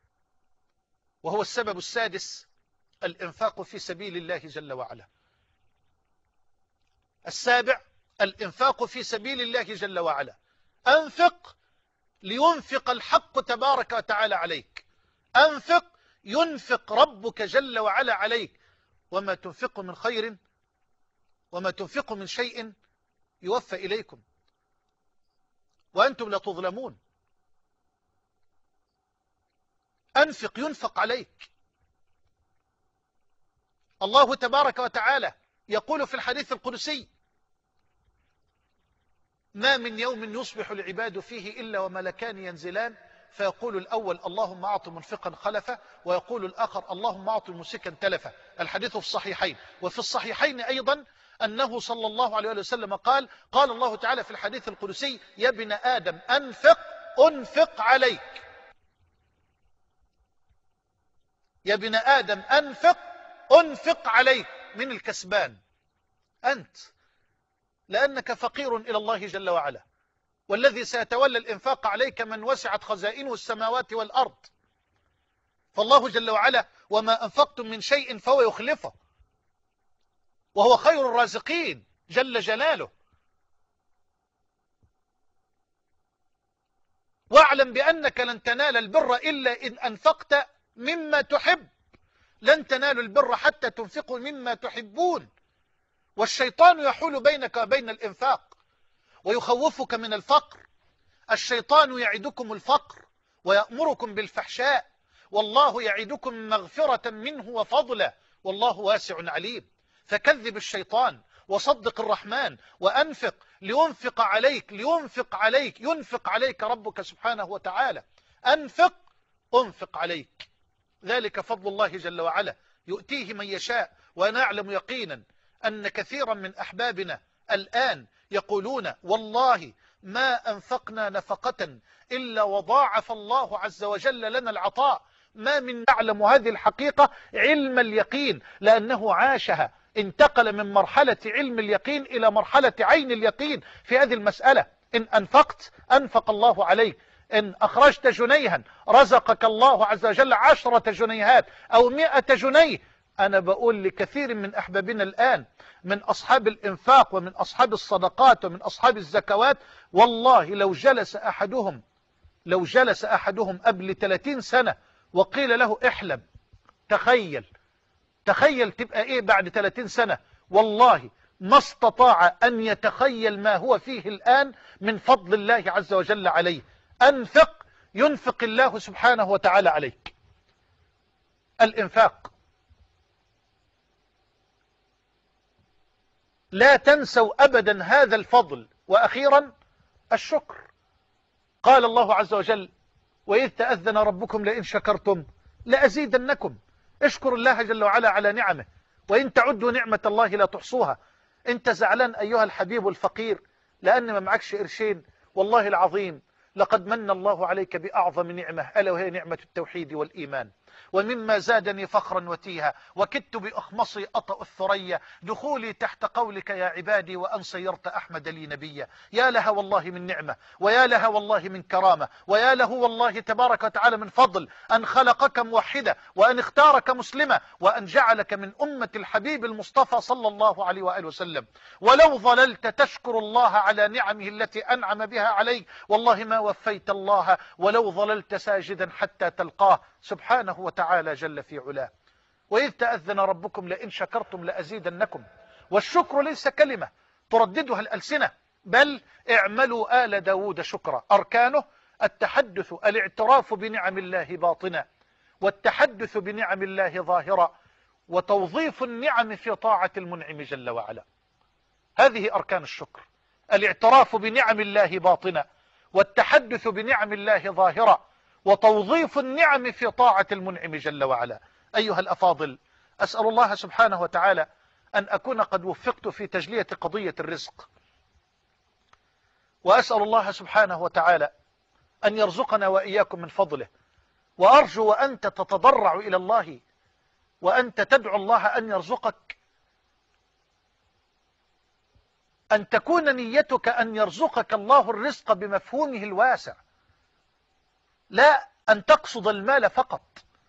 Speaker 1: وهو السبب السادس، الإنفاق في سبيل الله جل وعلا. السابع، الإنفاق في سبيل الله جل وعلا. أنفق لينفق الحق تبارك وتعالى عليك. أنفق ينفق ربك جل وعلا عليك. وما تنفق من خير وما تنفق من شيء يوفى إليكم وأنتم لا تظلمون. أنفق ينفق عليك. الله تبارك وتعالى يقول في الحديث القدسي: ما من يوم يصبح العباد فيه إلا وملكان ينزلان، فيقول الأول: اللهم أعط منفقا خلفه، ويقول الآخر: اللهم أعط ممسكا تلفه. الحديث في الصحيحين. وفي الصحيحين أيضا أنه صلى الله عليه وسلم قال: قال الله تعالى في الحديث القدسي: يا ابن آدم أنفق أنفق عليك. يا ابن آدم أنفق أنفق عليك. من الكسبان أنت، لأنك فقير إلى الله جل وعلا، والذي سيتولى الإنفاق عليك من وسعت خزائنه السماوات والأرض. فالله جل وعلا: وما أنفقتم من شيء فهو يخلفه وهو خير الرازقين جل جلاله. واعلم بأنك لن تنال البر إلا إن أنفقت مما تحب. لن تنالوا البر حتى تنفقوا مما تحبون. والشيطان يحول بينك وبين الإنفاق ويخوفك من الفقر. الشيطان يعدكم الفقر ويأمركم بالفحشاء، والله يعدكم مغفرة منه وفضلا، والله واسع عليم. فكذب الشيطان وصدق الرحمن وأنفق لينفق عليك لينفق عليك ينفق عليك ربك سبحانه وتعالى. أنفق أنفق عليك. ذلك فضل الله جل وعلا يؤتيه من يشاء. وأنا أعلم يقينا أن كثيرا من أحبابنا الآن يقولون: والله ما أنفقنا نفقة إلا وضاعف الله عز وجل لنا العطاء. ما من يعلم هذه الحقيقة علم اليقين، لأنه عاشها، انتقل من مرحلة علم اليقين إلى مرحلة عين اليقين في هذه المسألة. إن أنفقت أنفق الله عليك، إن أخرجت جنيها رزقك الله عز وجل عشرة جنيهات أو مئة جنيه. أنا بقول لكثير من أحبابنا الآن من أصحاب الإنفاق ومن أصحاب الصدقات ومن أصحاب الزكوات، والله لو جلس أحدهم لو جلس أحدهم قبل ثلاثين سنة وقيل له احلم، تخيل تخيل تبقى إيه بعد ثلاثين سنة، والله ما استطاع أن يتخيل ما هو فيه الآن من فضل الله عز وجل عليه. أنفق ينفق الله سبحانه وتعالى عليك. الإنفاق، لا تنسوا أبدا هذا الفضل. وأخيرا الشكر. قال الله عز وجل: وإذ تأذن ربكم لئن شكرتم لأزيدنكم. اشكر الله جل وعلا على نعمه، وإن تعدوا نعمة الله لا تحصوها. انت زعلان أيها الحبيب الفقير لأن ما معكش قرشين؟ والله العظيم لقد من الله عليك بأعظم نعمة، ألا وهي نعمة التوحيد والإيمان. ومما زادني فخرا وتيها وكدت بأخمصي أطأ الثريا دخولي تحت قولك يا عبادي وأن صيرت أحمد لي نبيا. يا لها والله من نعمة، ويا لها والله من كرامة، ويا له والله تبارك وتعالى من فضل أن خلقك موحدة، وأن اختارك مسلمة، وأن جعلك من أمة الحبيب المصطفى صلى الله عليه وآله وسلم. ولو ظللت تشكر الله على نعمه التي أنعم بها عليك والله ما وفيت الله ولو ظللت ساجدا حتى تلقاه سبحانه وتعالى جل في علاه. وإذ تأذن ربكم لئن شكرتم لأزيدنكم. والشكر ليس كلمة ترددها الألسنة، بل اعملوا آل داود شكرا. أركانه التحدث الاعتراف بنعم الله باطنا، والتحدث بنعم الله ظاهرا، وتوظيف النعم في طاعة المنعم جل وعلا. هذه أركان الشكر: الاعتراف بنعم الله باطنا، والتحدث بنعم الله ظاهرا، وتوظيف النعم في طاعة المنعم جل وعلا. أيها الأفاضل، أسأل الله سبحانه وتعالى أن أكون قد وفقت في تجلية قضية الرزق، وأسأل الله سبحانه وتعالى أن يرزقنا وإياكم من فضله. وأرجو وأنت تتضرع إلى الله وأنت تدعو الله أن يرزقك أن تكون نيتك أن يرزقك الله الرزق بمفهومه الواسع، لا أن تقصد المال فقط،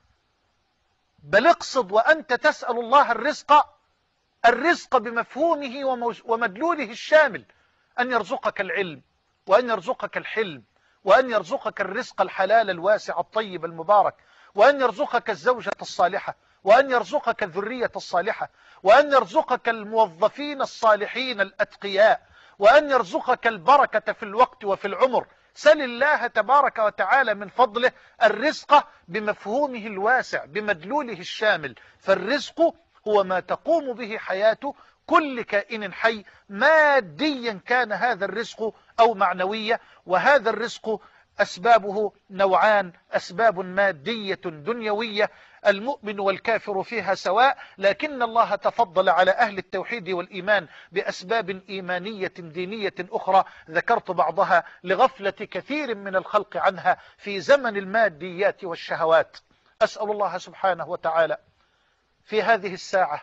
Speaker 1: بل اقصد وأنت تسأل الله الرزق الرزق بمفهومه ومدلوله الشامل، أن يرزقك العلم، وأن يرزقك الحلم، وأن يرزقك الرزق الحلال الواسع الطيب المبارك، وأن يرزقك الزوجة الصالحة، وأن يرزقك الذرية الصالحة، وأن يرزقك الموظفين الصالحين الأتقياء، وأن يرزقك البركة في الوقت وفي العمر. سل الله تبارك وتعالى من فضله الرزق بمفهومه الواسع بمدلوله الشامل. فالرزق هو ما تقوم به حياة كل كائن حي، ماديا كان هذا الرزق أو معنوية. وهذا الرزق أسبابه نوعان: أسباب مادية دنيوية المؤمن والكافر فيها سواء، لكن الله تفضل على أهل التوحيد والإيمان بأسباب إيمانية دينية أخرى ذكرت بعضها لغفلة كثير من الخلق عنها في زمن الماديات والشهوات. أسأل الله سبحانه وتعالى في هذه الساعة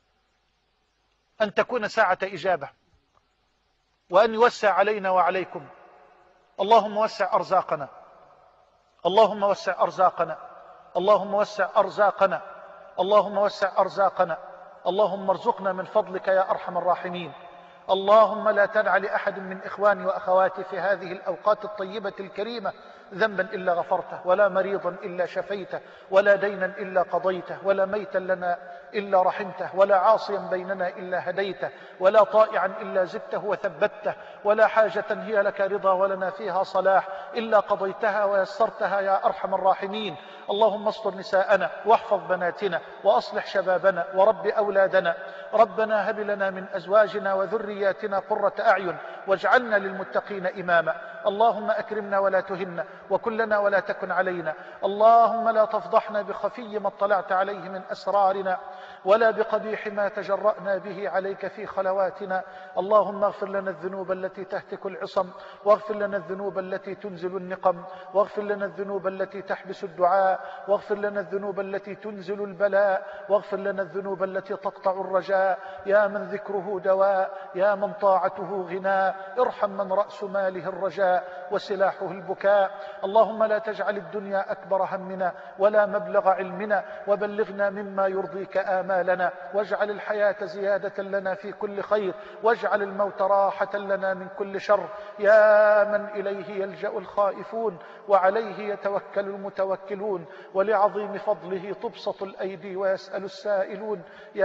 Speaker 1: أن تكون ساعة إجابة، وأن يوسع علينا وعليكم. اللهم وسع أرزاقنا، اللهم وسع أرزاقنا، اللهم وسع أرزاقنا، اللهم وسع أرزاقنا، اللهم ارزقنا من فضلك يا أرحم الراحمين. اللهم لا تدع لأحد من إخواني وأخواتي في هذه الأوقات الطيبة الكريمة ذنبا إلا غفرته، ولا مريضا إلا شفيته، ولا دينا إلا قضيته، ولا ميتا لنا إلا رحمته، ولا عاصيا بيننا إلا هديته، ولا طائعا إلا زدته وثبته، ولا حاجة هي لك رضا ولنا فيها صلاح إلا قضيتها ويسرتها يا أرحم الراحمين. اللهم استر نساءنا واحفظ بناتنا وأصلح شبابنا ورب أولادنا. ربنا هب لنا من أزواجنا وذرياتنا قرة أعين واجعلنا للمتقين إماما. اللهم أكرمنا ولا تهنا، وكلنا ولا تكن علينا. اللهم لا تفضحنا بخفي ما اطلعت عليه من أسرارنا، ولا بقبيح ما تجرأنا به عليك في خلواتنا. اللهم اغفر لنا الذنوب التي تهتك العصم، واغفر لنا الذنوب التي تنزل النقم، واغفر لنا الذنوب التي تحبس الدعاء، واغفر لنا الذنوب التي تنزل البلاء، واغفر لنا الذنوب التي تقطع الرجاء. يا من ذكره دواء، يا من طاعته غناء، ارحم من رأس ماله الرجاء وسلاحه البكاء. اللهم لا تجعل الدنيا أكبر همنا ولا مبلغ علمنا، وبلغنا مما يرضيك آمالنا، واجعل الحياة زيادة لنا في كل خير، واجعل الموت راحة لنا من كل شر. يا من إليه يلجأ الخائفون وعليه يتوكل المتوكلون، ولعظيم فضله تبسط الأيدي ويسأل السائلون.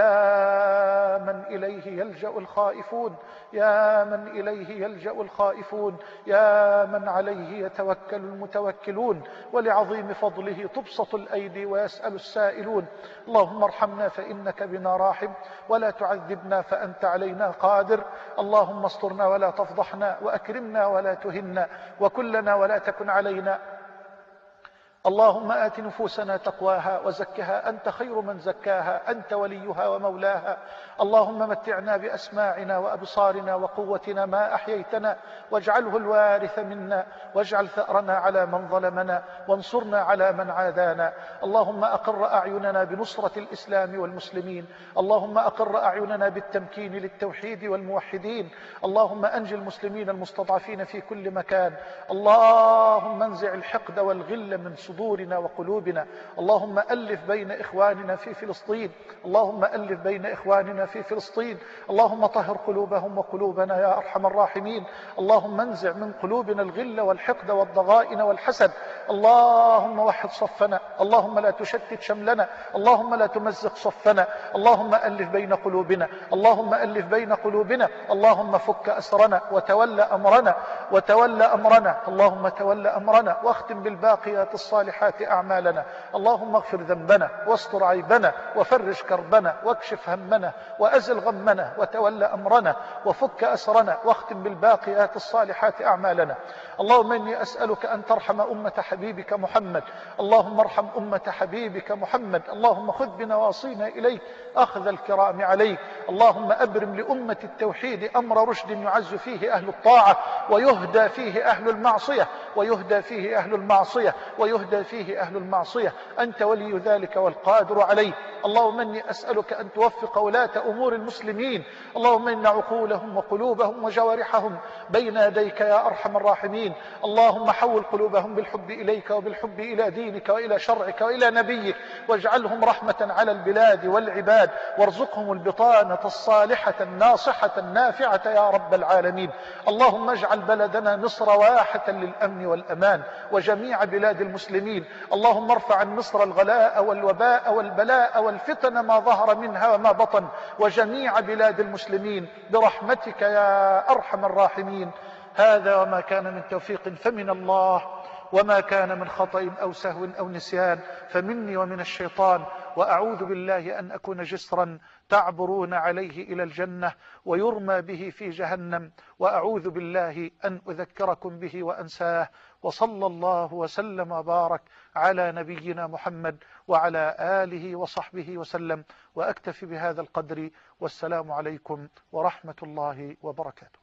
Speaker 1: يا من إليه يلجأ الخائفون، يا من إليه يلجأ الخائفون، يا من عليه يتوكل المتوكلون، ولعظيم فضله تبسط الأيدي ويسأل السائلون. اللهم ارحمنا فإنك بنا راحم، ولا تعذبنا فأنت علينا قادر. اللهم استرنا ولا تفضحنا، وأكرمنا ولا تهنا، وكلنا ولا تكن علينا. اللهم آت نفوسنا تقواها وزكها أنت خير من زكاها، أنت وليها ومولاها. اللهم متعنا بأسماعنا وأبصارنا وقوتنا ما أحييتنا، واجعله الوارث منا، واجعل ثأرنا على من ظلمنا، وانصرنا على من عادانا. اللهم أقر أعيننا بنصرة الإسلام والمسلمين، اللهم أقر أعيننا بالتمكين للتوحيد والموحدين. اللهم أنجي المسلمين المستضعفين في كل مكان. اللهم انزع الحقد والغل من صدورنا وقلوبنا. اللهم ألف بين إخواننا في فلسطين، اللهم ألف بين إخواننا في فلسطين. اللهم طهر قلوبهم وقلوبنا يا أرحم الراحمين. اللهم انزع من قلوبنا الغل والحقد والضغائن والحسد. اللهم وحد صفنا، اللهم لا تشتت شملنا، اللهم لا تمزق صفنا. اللهم ألف بين قلوبنا، اللهم ألف بين قلوبنا. اللهم فك أسرنا وتولى أمرنا، وتولى أمرنا. اللهم تولى أمرنا، واختم بالباقيات الصالحات أعمالنا. اللهم اغفر ذنبنا، واستر عيبنا، وفرج كربنا، واكشف همنا، وأزل غمنا، وتولى أمرنا، وفك أسرنا، واختم بالباقيات الصالحات أعمالنا. اللهم إني أسألك أن ترحم أمة حبيبك محمد. اللهم ارحم أمة حبيبك محمد. اللهم خذ بنواصينا إليك أخذ الكرام عليك. اللهم أبرم لأمة التوحيد أمر رشد يعز فيه أهل الطاعة، ويهدى فيه أهل المعصية، ويهدى فيه أهل المعصية، ويهدى فيه أهل المعصية. أنت ولي ذلك والقادر عليه. اللهم إني أسألك أن توفق ولاة أمور المسلمين. اللهم إن عقولهم وقلوبهم وجوارحهم بين يديك يا أرحم الراحمين. اللهم حول قلوبهم بالحب إليك، وبالحب إلى دينك، وإلى شرعك، وإلى نبيك، واجعلهم رحمة على البلاد والعباد، وارزقهم البطانة الصالحة الناصحة النافعة يا رب العالمين. اللهم اجعل بلدنا مصر واحة للأمن والأمان، وجميع بلاد المسلمين. اللهم ارفع عن مصر الغلاء والوباء والبلاء والفتن ما ظهر منها وما بطن، وجميع بلاد المسلمين برحمتك يا أرحم الراحمين. هذا وما كان من توفيق فمن الله، وما كان من خطأ أو سهو أو نسيان فمني ومن الشيطان. وأعوذ بالله أن أكون جسرا تعبرون عليه إلى الجنة ويرمى به في جهنم، وأعوذ بالله أن أذكركم به وأنساه. وصلى الله وسلم وبارك على نبينا محمد وعلى آله وصحبه وسلم. وأكتفي بهذا القدر، والسلام عليكم ورحمة الله وبركاته.